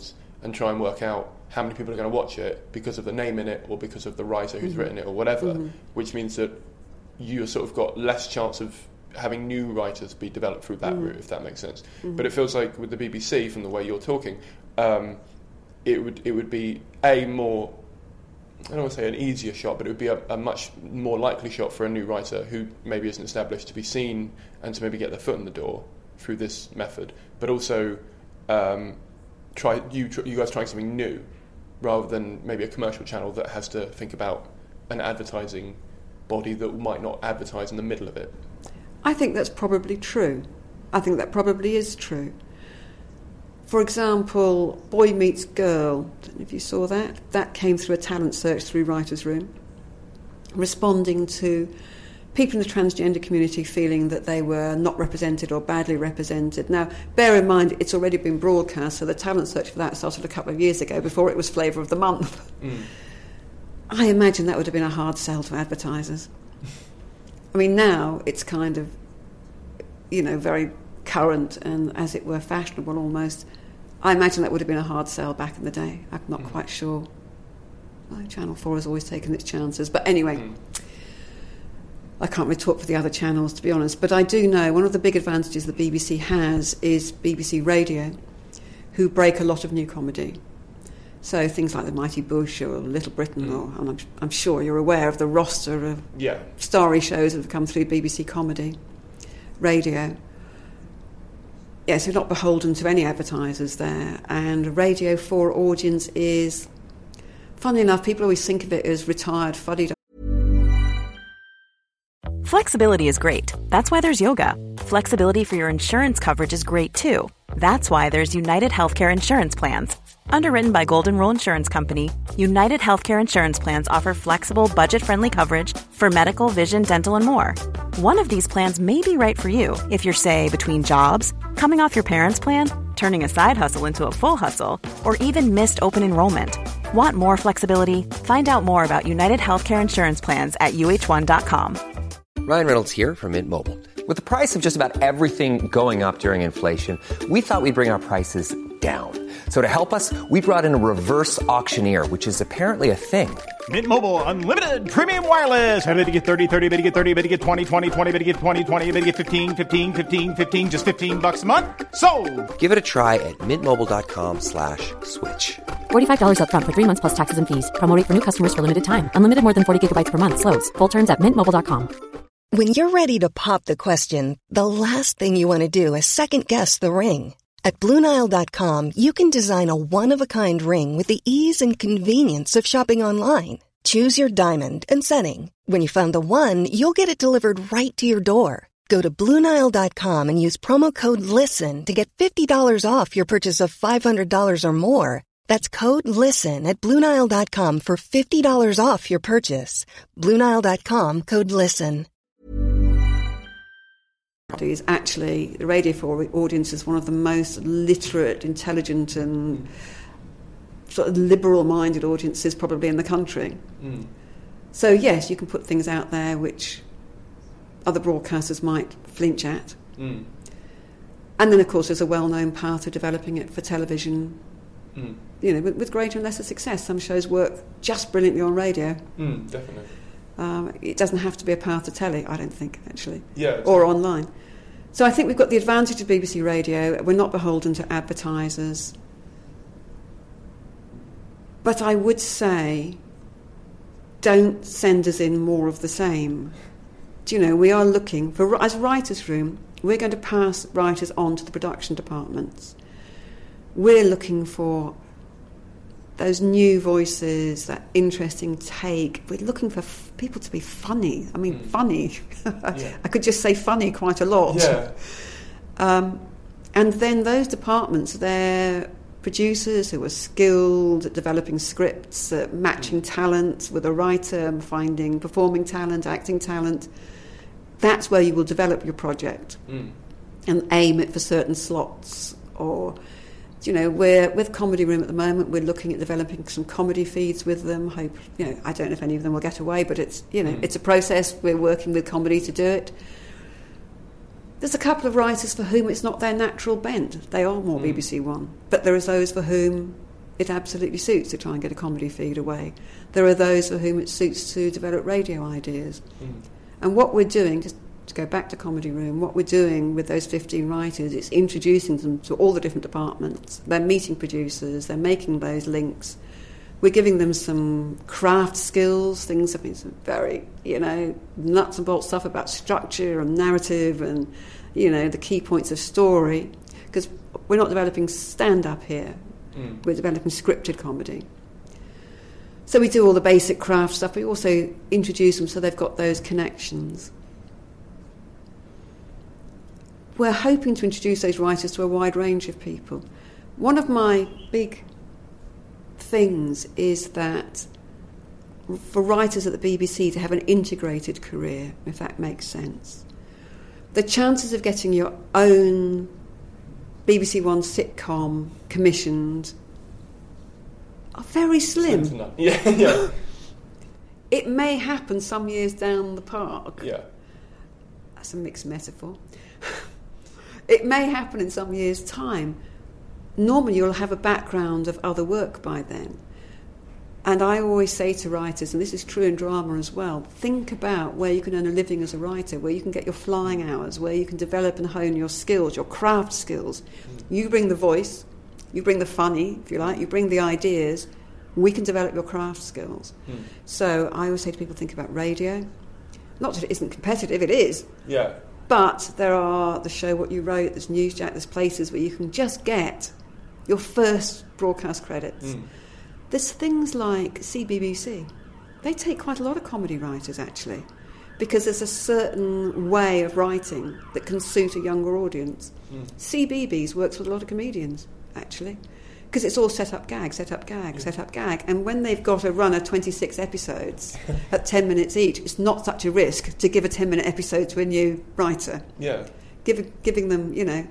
and try and work out how many people are going to watch it because of the name in it or because of the writer who's mm-hmm. written it or whatever, mm-hmm. which means that you've sort of got less chance of having new writers be developed through that mm-hmm. route, if that makes sense. Mm-hmm. But it feels like with the B B C, from the way you're talking, um, it would it would be a more, I don't want to say an easier shot, but it would be a, a much more likely shot for a new writer who maybe isn't established to be seen and to maybe get their foot in the door through this method, but also um, try you tr- you guys trying something new rather than maybe a commercial channel that has to think about an advertising body that might not advertise in the middle of it. I think that's probably true. I think that probably is true. For example, Boy Meets Girl, I don't know if you saw that. That came through a talent search through Writers' Room, responding to people in the transgender community feeling that they were not represented or badly represented. Now, bear in mind, it's already been broadcast, so the talent search for that started a couple of years ago, before it was Flavour of the Month. Mm. I imagine that would have been a hard sell to advertisers. I mean, now it's kind of, you know, very current and, as it were, fashionable almost. I imagine that would have been a hard sell back in the day. I'm not mm. quite sure. Well, Channel four has always taken its chances. But anyway, mm. I can't really talk for the other channels, to be honest. But I do know one of the big advantages the B B C has is B B C Radio, who break a lot of new comedy. So things like The Mighty Bush or Little Britain, mm. or and I'm, I'm sure you're aware of the roster of yeah. starry shows that have come through B B C Comedy Radio. Yes, we're not beholden to any advertisers there. And Radio four audience is, funnily enough, people always think of it as retired fuddy. Flexibility is great. That's why there's yoga. Flexibility for your insurance coverage is great too. That's why there's United Healthcare Insurance Plans. Underwritten by Golden Rule Insurance Company, United Healthcare Insurance Plans offer flexible, budget-friendly coverage for medical, vision, dental, and more. One of these plans may be right for you if you're, say, between jobs, coming off your parents' plan, turning a side hustle into a full hustle, or even missed open enrollment. Want more flexibility? Find out more about United Healthcare Insurance Plans at U H one dot com. Ryan Reynolds here from Mint Mobile. With the price of just about everything going up during inflation, we thought we'd bring our prices down. So to help us, we brought in a reverse auctioneer, which is apparently a thing. Mint Mobile Unlimited Premium Wireless. How to get thirty, thirty, how to get thirty, how to get twenty, twenty, twenty, how to get twenty, twenty, how to get fifteen, fifteen, fifteen, fifteen, just fifteen bucks a month? Sold! Give it a try at mintmobile.com slash switch. forty-five dollars up front for three months plus taxes and fees. Promo rate for new customers for limited time. Unlimited more than forty gigabytes per month. Slows full terms at mint mobile dot com. When you're ready to pop the question, the last thing you want to do is second-guess the ring. At Blue Nile dot com, you can design a one-of-a-kind ring with the ease and convenience of shopping online. Choose your diamond and setting. When you find the one, you'll get it delivered right to your door. Go to Blue Nile dot com and use promo code LISTEN to get fifty dollars off your purchase of five hundred dollars or more. That's code LISTEN at Blue Nile dot com for fifty dollars off your purchase. Blue Nile dot com, code LISTEN. Is actually, the Radio four audience is one of the most literate, intelligent and sort of liberal-minded audiences probably in the country. Mm. So yes, you can put things out there which other broadcasters might flinch at. Mm. And then, of course, there's a well-known path of developing it for television, mm. you know, with, with greater and lesser success. Some shows work just brilliantly on radio. Mm, definitely. Um, it doesn't have to be a path to telly, I don't think, actually, yeah, or online. So I think we've got the advantage of B B C Radio. We're not beholden to advertisers. But I would say, don't send us in more of the same. Do you know, we are looking for, as Writers' Room, we're going to pass writers on to the production departments. We're looking for those new voices, that interesting take. We're looking for f- people to be funny. I mean, mm. funny. yeah. I could just say funny quite a lot. Yeah. Um, and then those departments, they're producers who are skilled at developing scripts, at matching mm. talent with a writer, finding performing talent, acting talent. That's where you will develop your project mm. and aim it for certain slots. Or, you know, we're with Comedy Room at the moment, we're looking at developing some comedy feeds with them. Hope, you know, I don't know if any of them will get away, but it's, you know, mm. it's a process. We're working with comedy to do it. There's a couple of writers for whom it's not their natural bent. They are more mm. B B C One. But there are those for whom it absolutely suits to try and get a comedy feed away. There are those for whom it suits to develop radio ideas. Mm. And what we're doing, just to go back to Comedy Room, what we're doing with those fifteen writers is introducing them to all the different departments. They're meeting producers, they're making those links. We're giving them some craft skills, things, I mean, some very, you know, nuts and bolts stuff about structure and narrative and, you know, the key points of story. Because we're not developing stand-up here. Mm. We're developing scripted comedy. So we do all the basic craft stuff. We also introduce them so they've got those connections. We're hoping to introduce those writers to a wide range of people. One of my big things is that for writers at the B B C to have an integrated career, if that makes sense, the chances of getting your own B B C One sitcom commissioned are very slim. Yeah, yeah. It may happen some years down the park. Yeah. That's a mixed metaphor. It may happen in some years' time. Normally you'll have a background of other work by then. And I always say to writers, and this is true in drama as well, think about where you can earn a living as a writer, where you can get your flying hours, where you can develop and hone your skills, your craft skills. Mm. You bring the voice, you bring the funny, if you like, you bring the ideas, we can develop your craft skills. Mm. So I always say to people, think about radio. Not that it isn't competitive, it is. Yeah. But there are the Show What You Wrote, there's Newsjack, there's places where you can just get your first broadcast credits. Mm. There's things like C B B C. They take quite a lot of comedy writers, actually, because there's a certain way of writing that can suit a younger audience. Mm. C B B S works with a lot of comedians, actually, because it's all set up gag, set up gag, yeah. set up gag. And when they've got a run of twenty-six episodes at ten minutes each, it's not such a risk to give a ten-minute episode to a new writer. Yeah. Give, giving them, you know,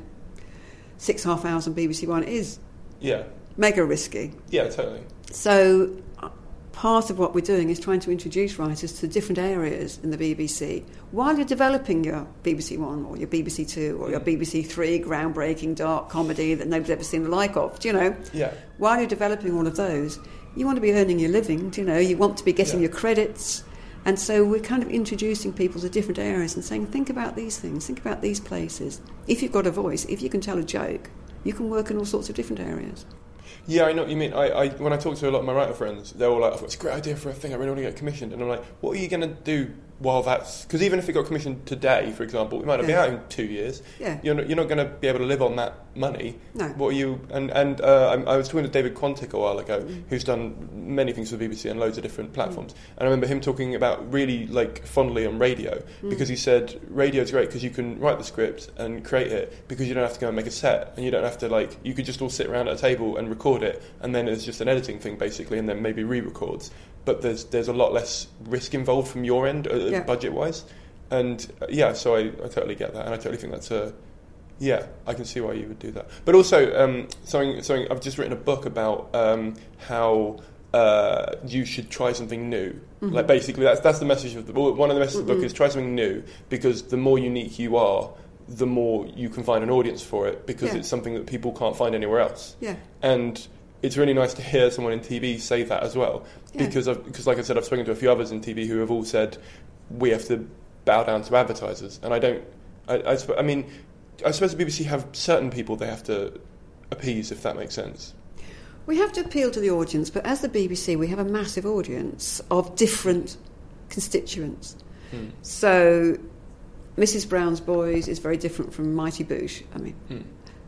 six half hours on B B C One is yeah. mega risky. Yeah, totally. So uh, part of what we're doing is trying to introduce writers to different areas in the B B C while you're developing your B B C One or your B B C Two or your B B C Three groundbreaking dark comedy that nobody's ever seen the like of, do you know? Yeah. While you're developing all of those, you want to be earning your living, do you know? You want to be getting yeah. your credits. And so we're kind of introducing people to different areas and saying, think about these things, think about these places. If you've got a voice, if you can tell a joke, you can work in all sorts of different areas. Yeah, I know what you mean. I, I when I talk to a lot of my writer friends, they're all like, I've got this great idea for a thing, I really want to get commissioned. And I'm like, what are you going to do while that's... Because even if it got commissioned today, for example, it might not yeah. be out in two years. Yeah. You're not, you're not going to be able to live on that money. No. What are you... And, and uh, I, I was talking to David Quantick a while ago, mm. who's done many things for the B B C and loads of different platforms. Mm. And I remember him talking about really, like, fondly on radio, mm. because he said radio's great because you can write the script and create it because you don't have to go and make a set, and you don't have to, like... You could just all sit around at a table and record it, and then it's just an editing thing, basically, and then maybe re-records. But there's there's a lot less risk involved from your end, uh, yeah. budget-wise. And, uh, yeah, so I, I totally get that, and I totally think that's a... Yeah, I can see why you would do that. But also, um, something, something I've just written a book about um, how uh, you should try something new. Mm-hmm. Like, basically, that's that's the message of the book. One of the messages mm-hmm. of the book is try something new, because the more unique you are, the more you can find an audience for it, because yeah. it's something that people can't find anywhere else. Yeah. And it's really nice to hear someone in T V say that as well, yeah. because, I've, because like I said, I've spoken to a few others in T V who have all said, we have to bow down to advertisers. And I don't... I, I, I mean... I suppose the B B C have certain people they have to appease, if that makes sense. We have to appeal to the audience, but as the B B C, we have a massive audience of different constituents. Hmm. So, Missus Brown's Boys is very different from Mighty Boosh. I mean, hmm.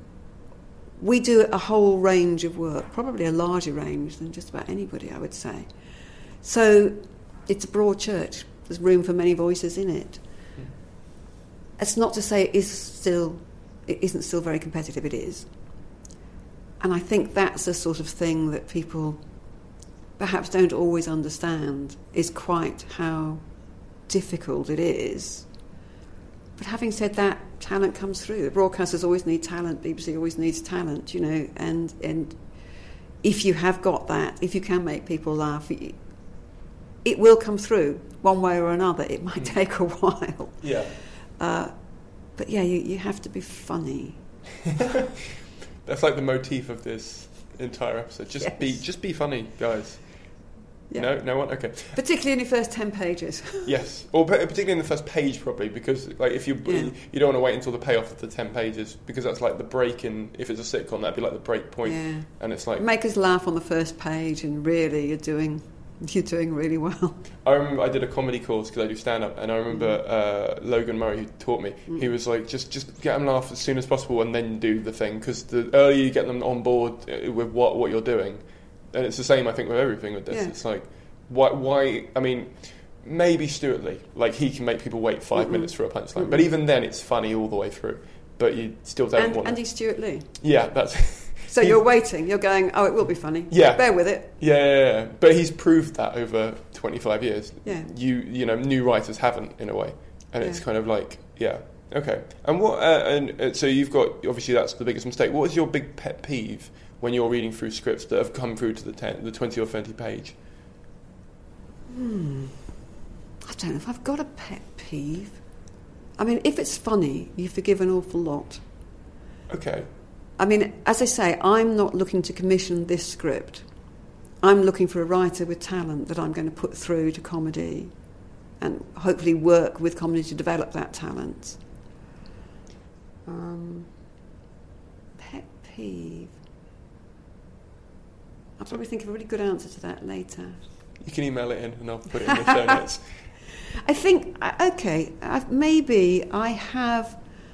we do a whole range of work, probably a larger range than just about anybody, I would say. So, it's a broad church. There's room for many voices in it. It's not to say it is still, it isn't still very competitive. It is, and I think that's the sort of thing that people perhaps don't always understand is quite how difficult it is. But having said that, talent comes through. The broadcasters always need talent. B B C always needs talent, you know. And and if you have got that, if you can make people laugh, it, it will come through one way or another. It might mm. take a while. Yeah. Uh, but yeah, you, you have to be funny. That's like the motif of this entire episode. Just Yes. be, just be funny, guys. Yeah. No, no one. Okay. Particularly in the first ten pages. Yes, or pa- particularly in the first page, probably, because like if you Yeah. you don't want to wait until the payoff of the ten pages, because that's like the break in. If it's a sitcom, that'd be like the break point, Yeah. and it's like. Make us laugh on the first page, and really, you're doing you're doing really well. I remember I did a comedy course because I do stand up, and I remember uh, Logan Murray, who taught me. Mm. He was like, just just get them laugh as soon as possible, and then do the thing, because the earlier you get them on board uh, with what what you're doing, and it's the same I think with everything with this. Yeah. It's like. Why, why? I mean, maybe Stuart Lee. Like, he can make people wait five Mm-mm. minutes for a punchline. Mm-mm. But even then, it's funny all the way through. But you still don't And want Andy Stuart Lee. Yeah, that's... So you're waiting. You're going, oh, it will be funny. Yeah. Bear with it. Yeah, yeah, yeah. But he's proved that over twenty-five years. Yeah. You, you know, new writers haven't, in a way. And it's Yeah. kind of like, yeah, okay. And what... Uh, and uh, so you've got... Obviously, that's the biggest mistake. What is your big pet peeve when you're reading through scripts that have come through to the ten, the twenty or thirty page? Hmm. I don't know if I've got a pet peeve. I mean, if it's funny, you forgive an awful lot. Okay. I mean, as I say, I'm not looking to commission this script. I'm looking for a writer with talent that I'm going to put through to comedy and hopefully work with comedy to develop that talent. Um, pet peeve. I'll probably think of a really good answer to that later. You can email it in and I'll put it in the show notes. I think, okay, I've, maybe I have,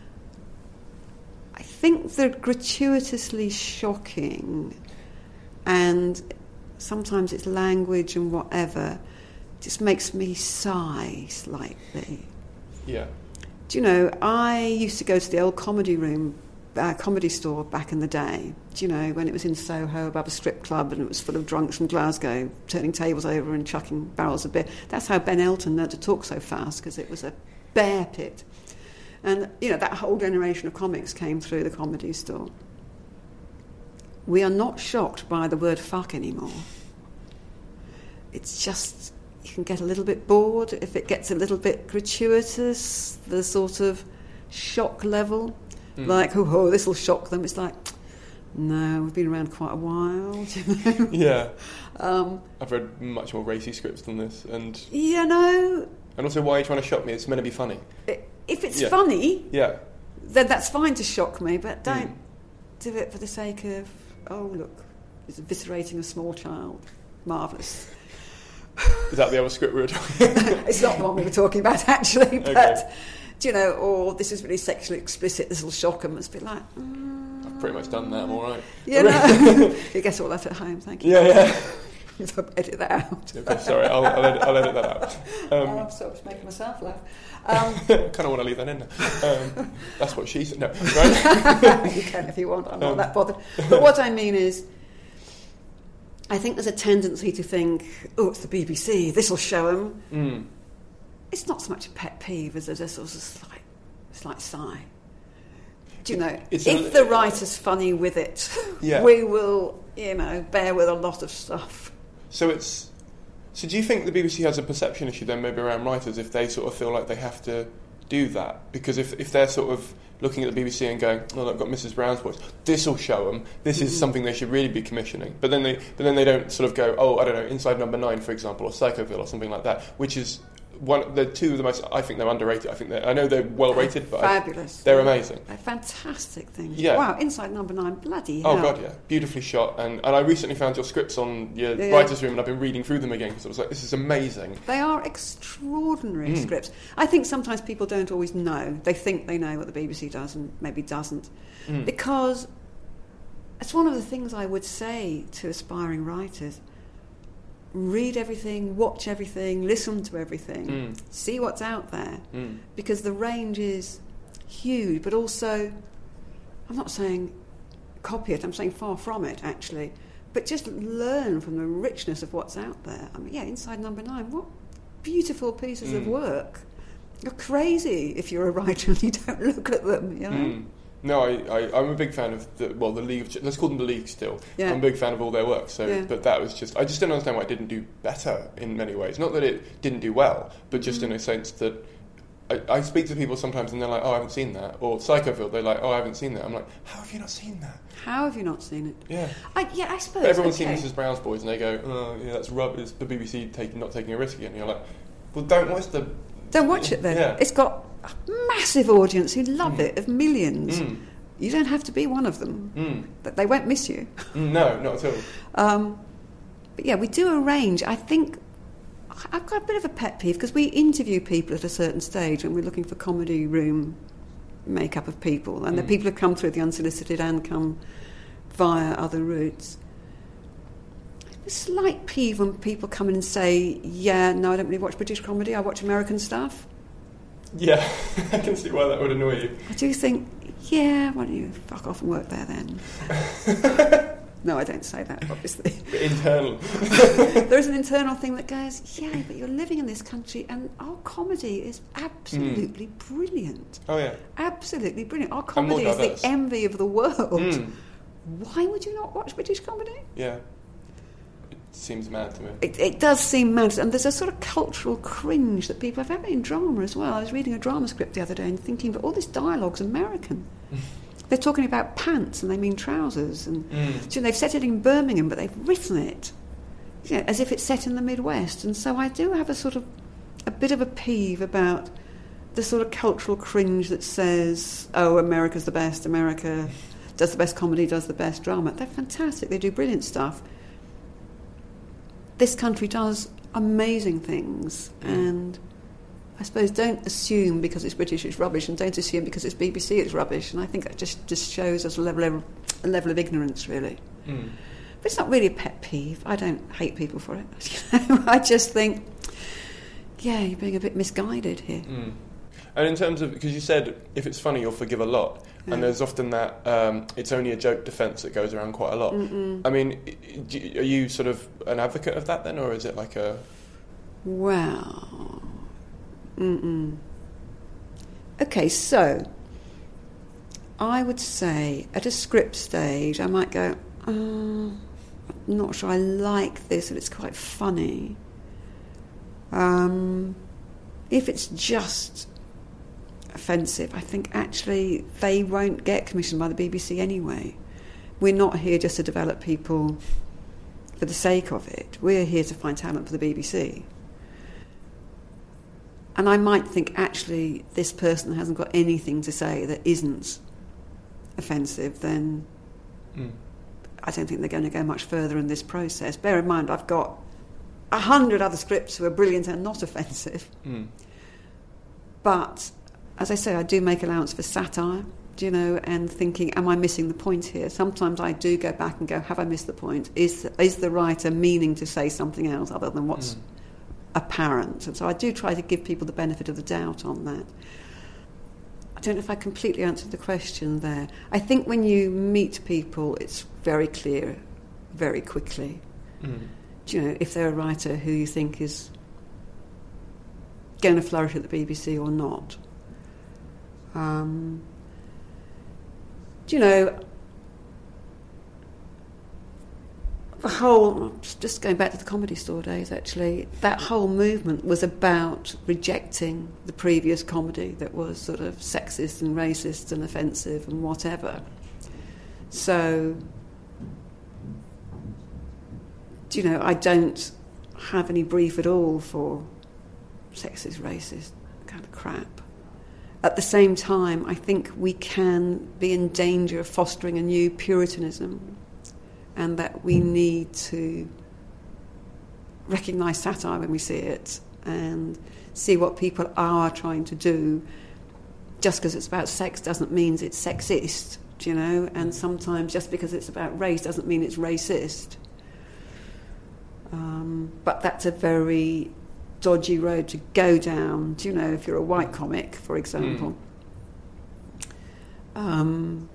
I think they're gratuitously shocking, and sometimes it's language and whatever, just makes me sigh slightly. Yeah. Do you know, I used to go to the old comedy room, uh, comedy store back in the day, do you know, when it was in Soho above a strip club and it was full of drunks from Glasgow turning tables over and chucking barrels of beer. That's how Ben Elton learned to talk so fast, because it was a bear pit. And, you know, that whole generation of comics came through the comedy store. We are not shocked by the word fuck anymore. It's just, you can get a little bit bored if it gets a little bit gratuitous, the sort of shock level. Mm. Like, oh, oh this will shock them. It's like, no, we've been around quite a while. Do you know? Yeah. Um, I've read much more racy scripts than this, and you know. And also, why are you trying to shock me? It's meant to be funny. If it's yeah. funny, yeah, then that's fine to shock me, but don't mm. do it for the sake of, oh look, it's eviscerating a small child. Marvellous. Is that the other script we were talking about? It's not the one we were talking about, actually, but. Okay. Do you know, or this is really sexually explicit, this will shock them. It's a bit like... Mm, I've pretty much done that, I'm all right. You know, you get all that at home, thank you. Yeah, yeah. Edit that out. Okay, sorry, I'll, I'll, edit, I'll edit that out. Um, oh, I'm sorry, I was making myself laugh. Um, I kind of want to leave that in there. Um, that's what she said. No, right? You can if you want, I'm not um, that bothered. But what I mean is, I think there's a tendency to think, oh, it's the B B C, this will show them. Mm. It's not so much a pet peeve as a sort of slight, slight sigh. Do you know, it's if a, the writer's funny with it, yeah. we will, you know, bear with a lot of stuff. So it's... So do you think the B B C has a perception issue then maybe around writers if they sort of feel like they have to do that? Because if, if they're sort of looking at the B B C and going, oh, I've got Missus Brown's voice, this will show them, this is mm-hmm. something they should really be commissioning. But then they but then they don't sort of go, oh, I don't know, Inside Number Nine, for example, or Psychoville or something like that, which is... One, they're two of the most. I think they're underrated. I think they're, I know they're well rated, but fabulous. I, they're amazing. They're fantastic things. Yeah. Wow. Inside Number Nine, bloody hell. Oh god, yeah, beautifully shot. And and I recently found your scripts on your yeah. writers' room, and I've been reading through them again because I was like, this is amazing. They are extraordinary mm. scripts. I think sometimes people don't always know. They think they know what the B B C does, and maybe doesn't, mm. because it's one of the things I would say to aspiring writers. Read everything, watch everything, listen to everything, mm. see what's out there, mm. because the range is huge, but also, I'm not saying copy it, I'm saying far from it, actually, but just learn from the richness of what's out there. I mean, yeah, Inside Number Nine, what beautiful pieces mm. of work. You're crazy if you're a writer and you don't look at them, you know? Mm. No, I, I, I'm a big fan of the, well, the League of, let's call them the League still. Yeah. I'm a big fan of all their work, so, yeah. but that was just, I just didn't understand why it didn't do better in many ways. Not that it didn't do well, but just mm. in a sense that I, I speak to people sometimes and they're like, oh, I haven't seen that. Or Psychophile, they're like, oh, I haven't seen that. I'm like, how have you not seen that? How have you not seen it? Yeah. I, yeah, I suppose. But everyone's okay. seen Missus Brown's Boys and they go, oh, yeah, that's rubbish. The B B C taking, not taking a risk again. And you're like, well, don't watch the... Don't watch it then. Yeah. It's got a massive audience who love mm. it, of millions. Mm. You don't have to be one of them. Mm. But they won't miss you. Mm, no, not at all. Um, but yeah, we do arrange. I think I've got a bit of a pet peeve because we interview people at a certain stage when we're looking for comedy room makeup of people, and mm. the people who come through the unsolicited and come via other routes. A slight peeve when people come in and say, yeah, no, I don't really watch British comedy, I watch American stuff. Yeah, I can see why that would annoy you. I do think, yeah, why don't you fuck off and work there then? No, I don't say that, obviously. But internal. There is an internal thing that goes, yeah, but you're living in this country and our comedy is absolutely mm. brilliant. Oh, yeah. Absolutely brilliant. Our comedy is the envy of the world. Mm. Why would you not watch British comedy? Yeah. It seems mad to me. It, it does seem mad. And there's a sort of cultural cringe that people have had in drama as well. I was reading a drama script the other day and thinking, but all this dialogue's American. They're talking about pants and they mean trousers. And mm. so they've set it in Birmingham, but they've written it, you know, as if it's set in the Midwest. And so I do have a sort of a bit of a peeve about the sort of cultural cringe that says, oh, America's the best, America does the best comedy, does the best drama. They're fantastic, they do brilliant stuff. This country does amazing things, mm. and I suppose don't assume because it's British it's rubbish, and don't assume because it's B B C it's rubbish. And I think that just, just shows us a level of, a level of ignorance, really. Mm. But it's not really a pet peeve. I don't hate people for it. I just think, yeah, you're being a bit misguided here. Mm. And in terms of, because you said if it's funny you'll forgive a lot, yeah. and there's often that um, it's only a joke defence that goes around quite a lot. Mm-mm. I mean, are you sort of an advocate of that then, or is it like a... Well... Mm-mm. Okay, so I would say at a script stage I might go, oh, I'm not sure I like this, and it's quite funny. Um, if it's just offensive, I think actually they won't get commissioned by the B B C anyway. We're not here just to develop people for the sake of it. We're here to find talent for the B B C. And I might think, actually, this person hasn't got anything to say that isn't offensive, then mm. I don't think they're going to go much further in this process. Bear in mind, I've got a hundred other scripts who are brilliant and not offensive. Mm. But, as I say, I do make allowance for satire, do you know, and thinking, am I missing the point here? Sometimes I do go back and go, have I missed the point? Is, is the writer meaning to say something else other than what's... Mm. apparent? And so I do try to give people the benefit of the doubt on that. I don't know if I completely answered the question there. I think when you meet people, it's very clear very quickly. Mm. Do you know, if they're a writer who you think is going to flourish at the B B C or not. Um, do you know, the whole, just going back to the Comedy Store days actually, that whole movement was about rejecting the previous comedy that was sort of sexist and racist and offensive and whatever. So, do you know, I don't have any brief at all for sexist, racist kind of crap. At the same time, I think we can be in danger of fostering a new Puritanism, and that we need to recognise satire when we see it and see what people are trying to do. Just because it's about sex doesn't mean it's sexist, do you know? And sometimes just because it's about race doesn't mean it's racist. Um, but that's a very dodgy road to go down, do you know, if you're a white comic, for example. Mm. Um...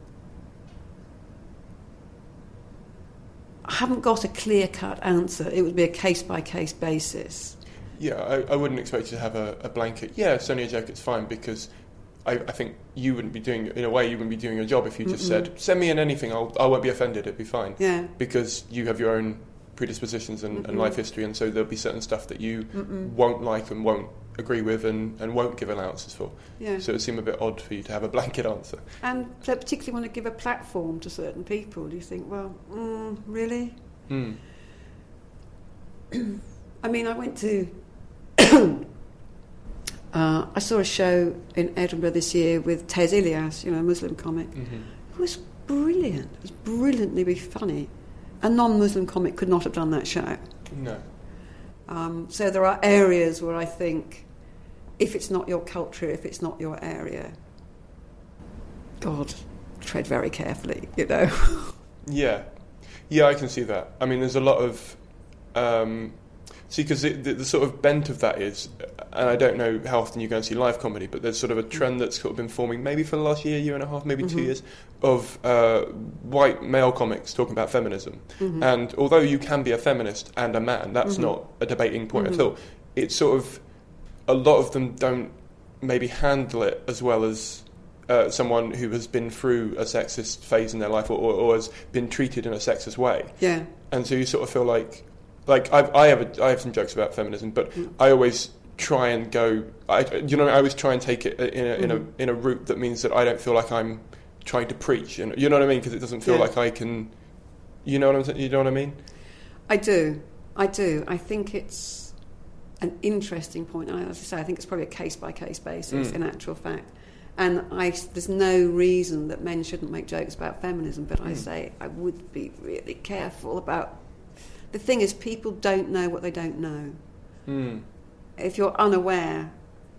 I haven't got a clear-cut answer. It would be a case-by-case basis. Yeah, I, I wouldn't expect you to have a, a blanket, yeah, it's only a joke, it's fine, because I, I think you wouldn't be doing, in a way, you wouldn't be doing your job if you just Mm-mm. said, send me in anything, I'll, I won't be offended, it'd be fine. Yeah. Because you have your own predispositions and, Mm-hmm. and life history, and so there'll be certain stuff that you Mm-mm. won't like and won't agree with and, and won't give allowances for. Yeah. So it would seem a bit odd for you to have a blanket answer. And so particularly want to give a platform to certain people. You think, well, mm, really? Mm. I mean, I went to... uh, I saw a show in Edinburgh this year with Tez Ilyas, you know, a Muslim comic. Mm-hmm. It was brilliant. It was brilliantly funny. A non-Muslim comic could not have done that show. No. Um, so there are areas where I think, if it's not your culture, if it's not your area, God, tread very carefully, you know. Yeah. Yeah, I can see that. I mean, there's a lot of... Um, see, because the, the sort of bent of that is, and I don't know how often you go and see live comedy, but there's sort of a trend that's sort of been forming maybe for the last year, year and a half, maybe Mm-hmm. two years, of uh, white male comics talking about feminism. Mm-hmm. And although you can be a feminist and a man, that's Mm-hmm. not a debating point Mm-hmm. at all. It's sort of... A lot of them don't maybe handle it as well as uh, someone who has been through a sexist phase in their life or, or, or has been treated in a sexist way. Yeah. And so you sort of feel like... Like, I've, I, have a, I have some jokes about feminism, but Mm. I always try and go... I, you know, I always try and take it in a, in, Mm-hmm. a, in a route that means that I don't feel like I'm trying to preach. And, you know what I mean? Because it doesn't feel Yeah. like I can... You know what I'm saying? You know what I mean? I do. I do. I think it's an interesting point. I, as I say, I think it's probably a case-by-case basis, Mm. in actual fact. And I, there's no reason that men shouldn't make jokes about feminism, but I Mm. say I would be really careful about... The thing is, people don't know what they don't know. Mm. If you're unaware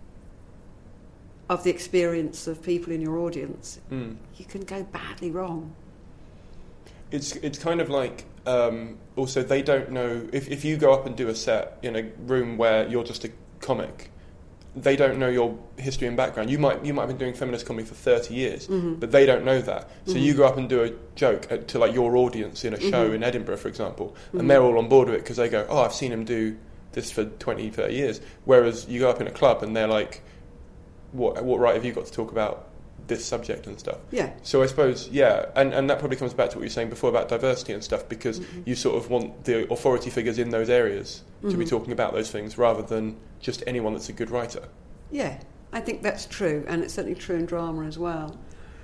of the experience of people in your audience, Mm. you can go badly wrong. It's it's kind of like um, also they don't know if if you go up and do a set in a room where you're just a comic, they don't know your history and background. You might you might have been doing feminist comedy for thirty years, Mm-hmm. but they don't know that. So Mhm. you go up and do a joke at, to like your audience in a show Mhm. in Edinburgh, for example, Mhm. and they're all on board with it because they go, "Oh, I've seen him do this for twenty, thirty years." Whereas you go up in a club and they're like, "What what right have you got to talk about this subject and stuff?" Yeah. So I suppose, yeah, and, and that probably comes back to what you were saying before about diversity and stuff, because Mm-hmm. you sort of want the authority figures in those areas to be Mhm. talking about those things rather than just anyone that's a good writer. Yeah, I think that's true, and it's certainly true in drama as well.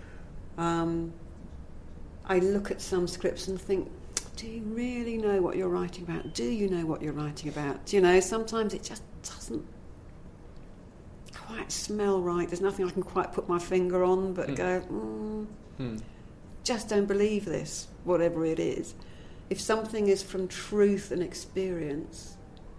Um, I look at some scripts and think, do you really know what you're writing about? Do you know what you're writing about? Do you know, sometimes it just doesn't quite smell right. There's nothing I can quite put my finger on, but Mm. go, mm, Hmm. just don't believe this, whatever it is. If something is from truth and experience,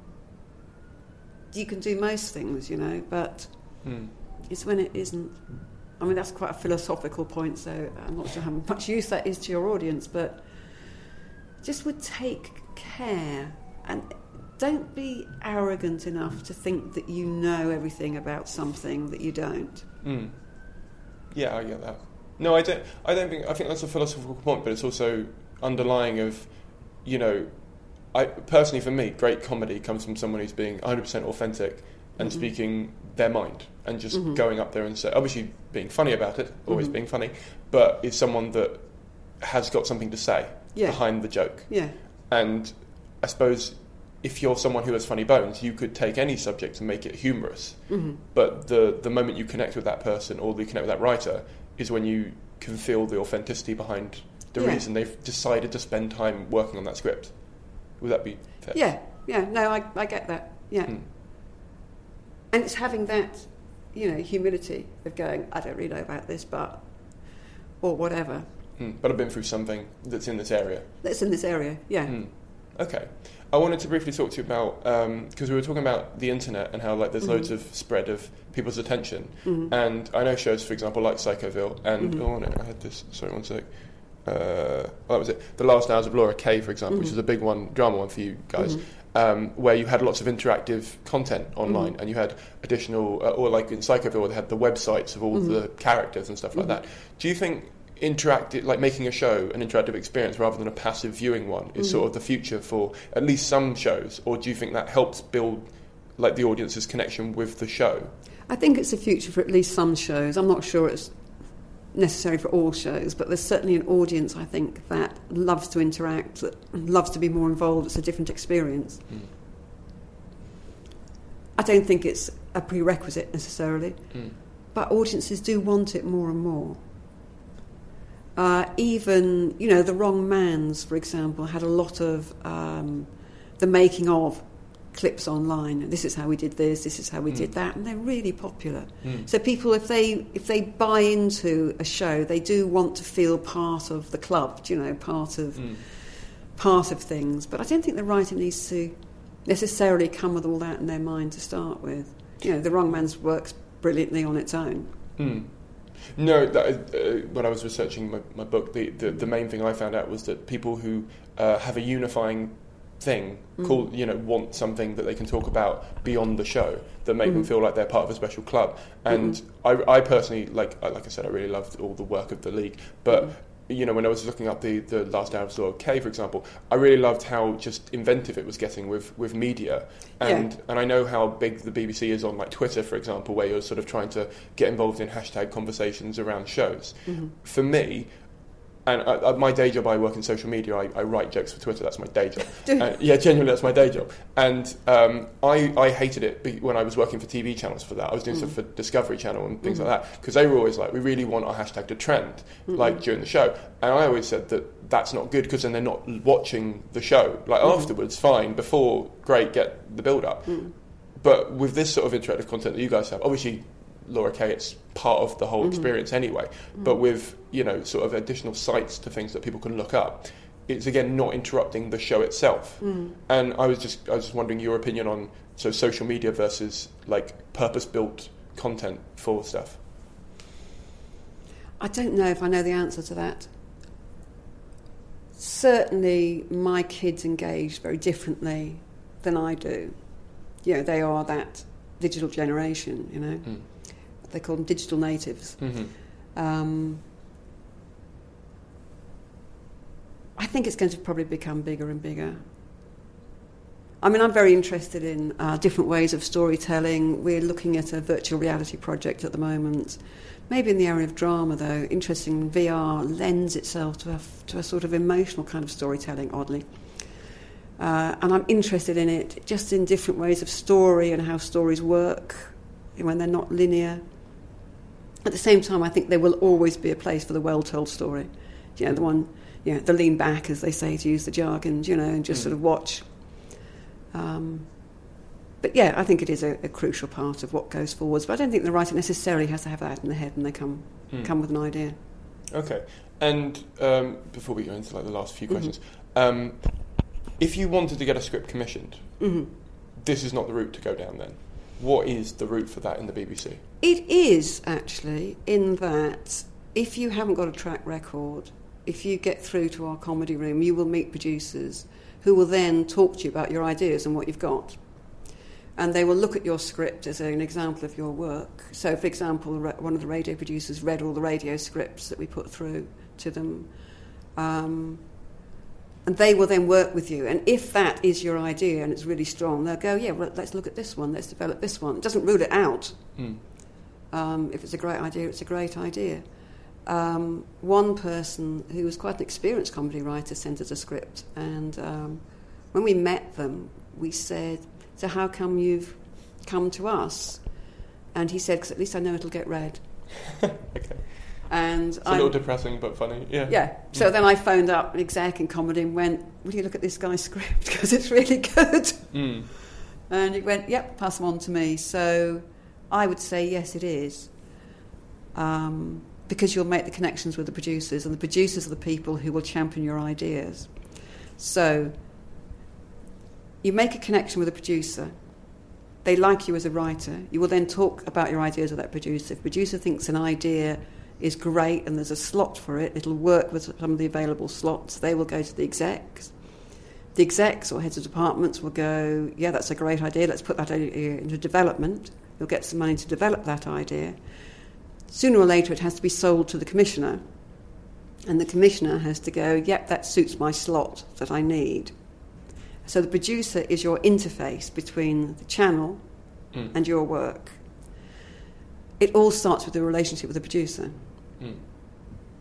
you can do most things, you know, but Hmm. it's when it isn't. I mean, that's quite a philosophical point, so I'm not sure how much use that is to your audience, but just would take care and don't be arrogant enough to think that you know everything about something that you don't. Mm. Yeah, I get that. No, I don't. I don't think. I think that's a philosophical point, but it's also underlying of, you know, I personally for me, great comedy comes from someone who's being one hundred percent authentic and Mhm. speaking their mind and just Mhm. going up there and say, obviously being funny about it, always Mhm. being funny, but is someone that has got something to say Yeah. behind the joke. Yeah. And I suppose if you're someone who has funny bones, you could take any subject and make it humorous. Mhm. But the the moment you connect with that person or you connect with that writer is when you can feel the authenticity behind the Yeah. reason they've decided to spend time working on that script. Would that be fair? Yeah, yeah, no, I, I get that, yeah. Hmm. And it's having that, you know, humility of going, I don't really know about this, but, or whatever. Hmm. But I've been through something that's in this area. That's in this area, yeah. Hmm. Okay. I wanted to briefly talk to you about, because we were talking about the internet and how like there's Mhm. loads of spread of people's attention. Mhm. And I know shows, for example, like Psychoville, and, Mhm. oh no, I had this, sorry, one sec. Uh, oh, that was it. The Last Hours of Laura Kay, for example, which Mhm. is a big one, drama one for you guys, Mhm. um, where you had lots of interactive content online, Mhm. and you had additional, uh, or like in Psychoville, they had the websites of all Mhm. the characters and stuff like Mhm. that. Do you think interactive, like making a show an interactive experience rather than a passive viewing one, is Mhm. sort of the future for at least some shows, or do you think that helps build like the audience's connection with the show? I think it's the future for at least some shows. I'm not sure it's necessary for all shows, but there's certainly an audience, I think, that loves to interact, that loves to be more involved. It's a different experience. Mm. I don't think it's a prerequisite necessarily, mm. but audiences do want it more and more. Uh, even, you know, The Wrong Mans, for example, had a lot of um, the making of clips online. This is how we did this, this is how we mm. did that, and they're really popular. Mm. So people, if they if they buy into a show, they do want to feel part of the club, you know, part of mm. part of things. But I don't think the writer needs to necessarily come with all that in their mind to start with. You know, The Wrong Mans works brilliantly on its own. Mm. No, that, uh, when I was researching my, my book, the, the, the main thing I found out was that people who uh, have a unifying thing mm. called, you know, want something that they can talk about beyond the show that make mm. them feel like they're part of a special club. And mm. I, I personally, like like I said, I really loved all the work of the League, but mm. you know, when I was looking up the, the Last Hour of Zora Kay, for example, I really loved how just inventive it was getting with, with media. And yeah. and I know how big the B B C is on, like, Twitter, for example, where you're sort of trying to get involved in hashtag conversations around shows. Mm-hmm. For me, and I, I, my day job, I work in social media, I, I write jokes for Twitter, that's my day job. uh, yeah, genuinely, that's my day job. And um, I, I hated it when I was working for T V channels for that. I was doing mm. stuff for Discovery Channel and things mm. like that, because they were always like, we really want our hashtag to trend, mm. like, during the show. And I always said that that's not good, because then they're not watching the show. Like, mm. afterwards, fine, before, great, get the build-up. Mm. But with this sort of interactive content that you guys have, obviously, Laura Kay, it's part of the whole mm-hmm. experience anyway. Mm-hmm. But with, you know, sort of additional sites to things that people can look up, it's again not interrupting the show itself. Mm. And I was just I was just wondering your opinion on so social media versus, like, purpose-built content for stuff. I don't know if I know the answer to that. Certainly, my kids engage very differently than I do. You know, they are that digital generation, you know. Mm. They call them digital natives. Mm-hmm. Um, I think it's going to probably become bigger and bigger. I mean, I'm very interested in uh, different ways of storytelling. We're looking at a virtual reality project at the moment. Maybe in the area of drama, though. Interesting, V R lends itself to a, to a sort of emotional kind of storytelling, oddly. Uh, and I'm interested in it just in different ways of story and how stories work when they're not linear. At the same time, I think there will always be a place for the well-told story. You know, the one, you know, the lean back, as they say, to use the jargon, you know, and just mm. sort of watch. Um, but yeah, I think it is a, a crucial part of what goes forwards. But I don't think the writer necessarily has to have that in their head when they come mm. come with an idea. Okay. And um, before we go into, like, the last few questions, mm-hmm. um, if you wanted to get a script commissioned, mm-hmm. this is not the route to go down then. What is the route for that in the B B C? It is, actually, in that if you haven't got a track record, if you get through to our comedy room, you will meet producers who will then talk to you about your ideas and what you've got. And they will look at your script as an example of your work. So, for example, one of the radio producers read all the radio scripts that we put through to them. Um, and they will then work with you. And if that is your idea and it's really strong, they'll go, yeah, well, let's look at this one, let's develop this one. It doesn't rule it out. Mm. Um, if it's a great idea, it's a great idea. Um, one person who was quite an experienced comedy writer sent us a script. And um, when we met them, we said, so how come you've come to us? And he said, because at least I know it'll get read. Okay. And it's a little depressing but funny, yeah. Yeah. So mm. then I phoned up an exec in comedy and went, will you look at this guy's script? Because it's really good. Mm. And he went, yep, pass them on to me. So I would say, yes, it is. Um, because you'll make the connections with the producers, and the producers are the people who will champion your ideas. So you make a connection with a producer. They like you as a writer. You will then talk about your ideas with that producer. If the producer thinks an idea is great and there's a slot for it, it'll work with some of the available slots. They will go to the execs. The execs or heads of departments will go, yeah, that's a great idea, let's put that idea into development. You'll get some money to develop that idea. Sooner or later it has to be sold to the commissioner, and the commissioner has to go, yep, that suits my slot that I need. So the producer is your interface between the channel mm. and your work. It all starts with the relationship with the producer. Mm.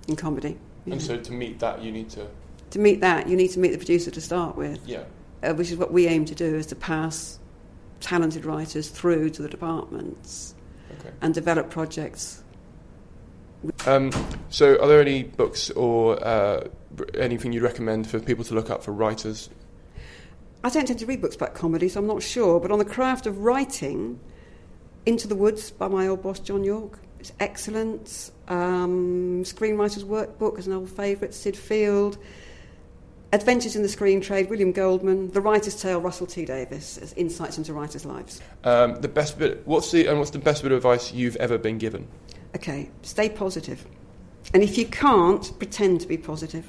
in comedy. And know. So to meet that, you need to... To meet that, you need to meet the producer to start with. Yeah. Uh, which is what we aim to do, is to pass talented writers through to the departments okay. and develop projects. Um, so are there any books or uh, anything you'd recommend for people to look up for writers? I don't tend to read books about comedy, so I'm not sure. But on the craft of writing, Into the Woods by my old boss, John York, it's excellent. Um, Screenwriter's Workbook is an old favourite, Sid Field. Adventures in the Screen Trade, William Goldman. The Writer's Tale, Russell T Davies, as insights into writers' lives. Um, the best bit. What's the and what's the best bit of advice you've ever been given? Okay, stay positive. And if you can't, pretend to be positive.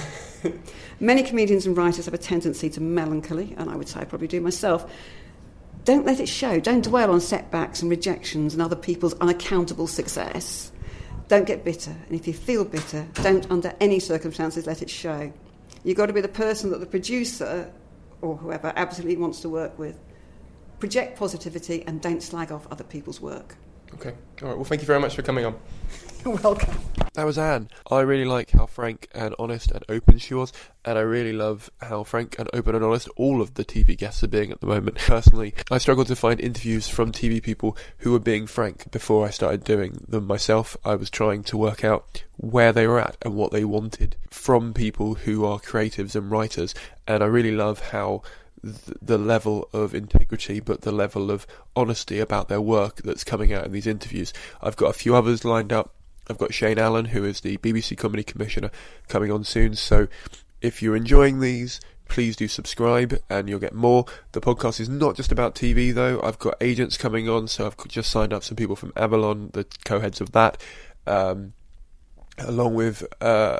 Many comedians and writers have a tendency to melancholy, and I would say I probably do myself. Don't let it show. Don't dwell on setbacks and rejections and other people's unaccountable success. Don't get bitter. And if you feel bitter, don't under any circumstances let it show. You've got to be the person that the producer or whoever absolutely wants to work with. Project positivity and don't slag off other people's work. Okay. All right. Well, thank you very much for coming on. You're welcome. That was Anne. I really like how frank and honest and open she was, and I really love how frank and open and honest all of the T V guests are being at the moment. Personally, I struggled to find interviews from T V people who were being frank before I started doing them myself. I was trying to work out where they were at and what they wanted from people who are creatives and writers, and I really love how the level of integrity but the level of honesty about their work that's coming out in these interviews. I've got a few others lined up. I've got Shane Allen, who is the B B C Comedy Commissioner, coming on soon, so if you're enjoying these, please do subscribe and you'll get more. The podcast is not just about T V though. I've got agents coming on, so I've just signed up some people from Avalon, the co-heads of that, um, along with uh,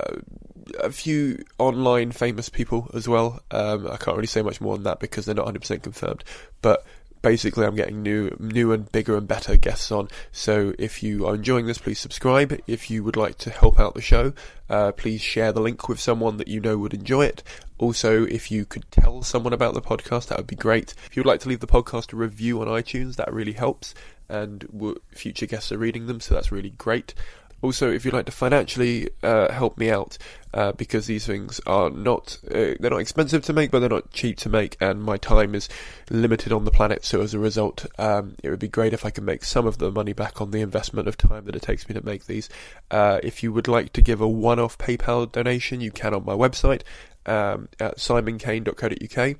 a few online famous people as well. Um, I can't really say much more on that because they're not one hundred percent confirmed, but basically I'm getting new new and bigger and better guests on, so if you are enjoying this, please subscribe. If you would like to help out the show, uh, please share the link with someone that you know would enjoy it. Also, if you could tell someone about the podcast, that would be great. If you would like to leave the podcast a review on iTunes, that really helps, and w- future guests are reading them, so that's really great. Also, if you'd like to financially uh, help me out, uh, because these things are not, uh, they're not expensive to make, but they're not cheap to make, and my time is limited on the planet, so as a result, um, it would be great if I could make some of the money back on the investment of time that it takes me to make these. Uh, if you would like to give a one-off PayPal donation, you can on my website, um, at simon kane dot co dot uk.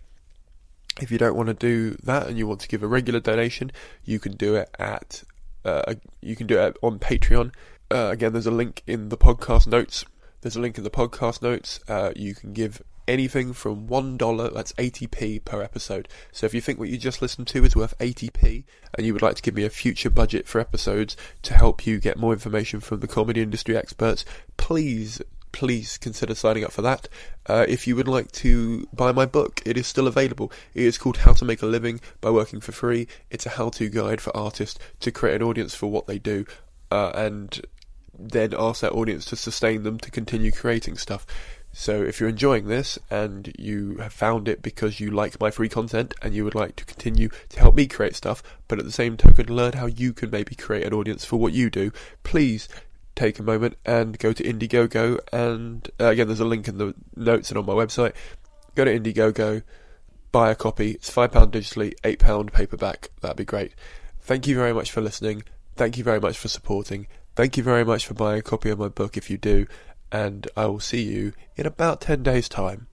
If you don't want to do that and you want to give a regular donation, you can do it at, uh, you can do it on Patreon. Uh, again, there's a link in the podcast notes. There's a link in the podcast notes. Uh, you can give anything from one dollar, that's eighty p per episode. So if you think what you just listened to is worth eighty p and you would like to give me a future budget for episodes to help you get more information from the comedy industry experts, please, please consider signing up for that. Uh, if you would like to buy my book, it is still available. It is called How to Make a Living by Working for Free. It's a how-to guide for artists to create an audience for what they do, uh, and then ask that audience to sustain them to continue creating stuff. So if you're enjoying this and you have found it because you like my free content and you would like to continue to help me create stuff, but at the same token learn how you can maybe create an audience for what you do, please take a moment and go to Indiegogo, and uh, again there's a link in the notes and on my website. Go to Indiegogo, buy a copy. It's five pounds digitally, eight pounds paperback. That'd be great. Thank you very much for listening. Thank you very much for supporting. Thank you very much for buying a copy of my book if you do, and I will see you in about ten days' time.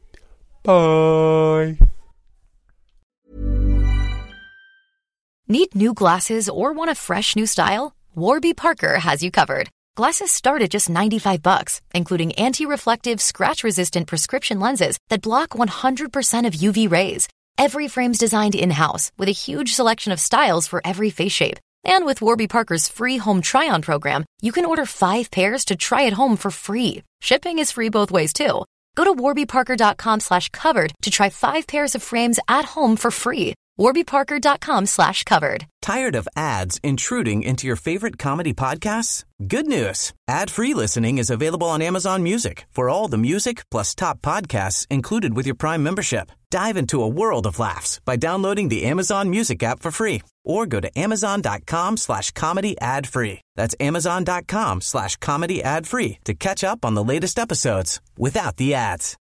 Bye! Need new glasses or want a fresh new style? Warby Parker has you covered. Glasses start at just ninety-five bucks, including anti-reflective, scratch-resistant prescription lenses that block one hundred percent of U V rays. Every frame's designed in-house with a huge selection of styles for every face shape. And with Warby Parker's free home try-on program, you can order five pairs to try at home for free. Shipping is free both ways, too. Go to warbyparker.com slash covered to try five pairs of frames at home for free. warbyparker.com slash covered. Tired of ads intruding into your favorite comedy podcasts? Good news. Ad-free listening is available on Amazon Music for all the music plus top podcasts included with your Prime membership. Dive into a world of laughs by downloading the Amazon Music app for free or go to amazon.com slash comedy ad free. That's amazon.com slash comedy ad free to catch up on the latest episodes without the ads.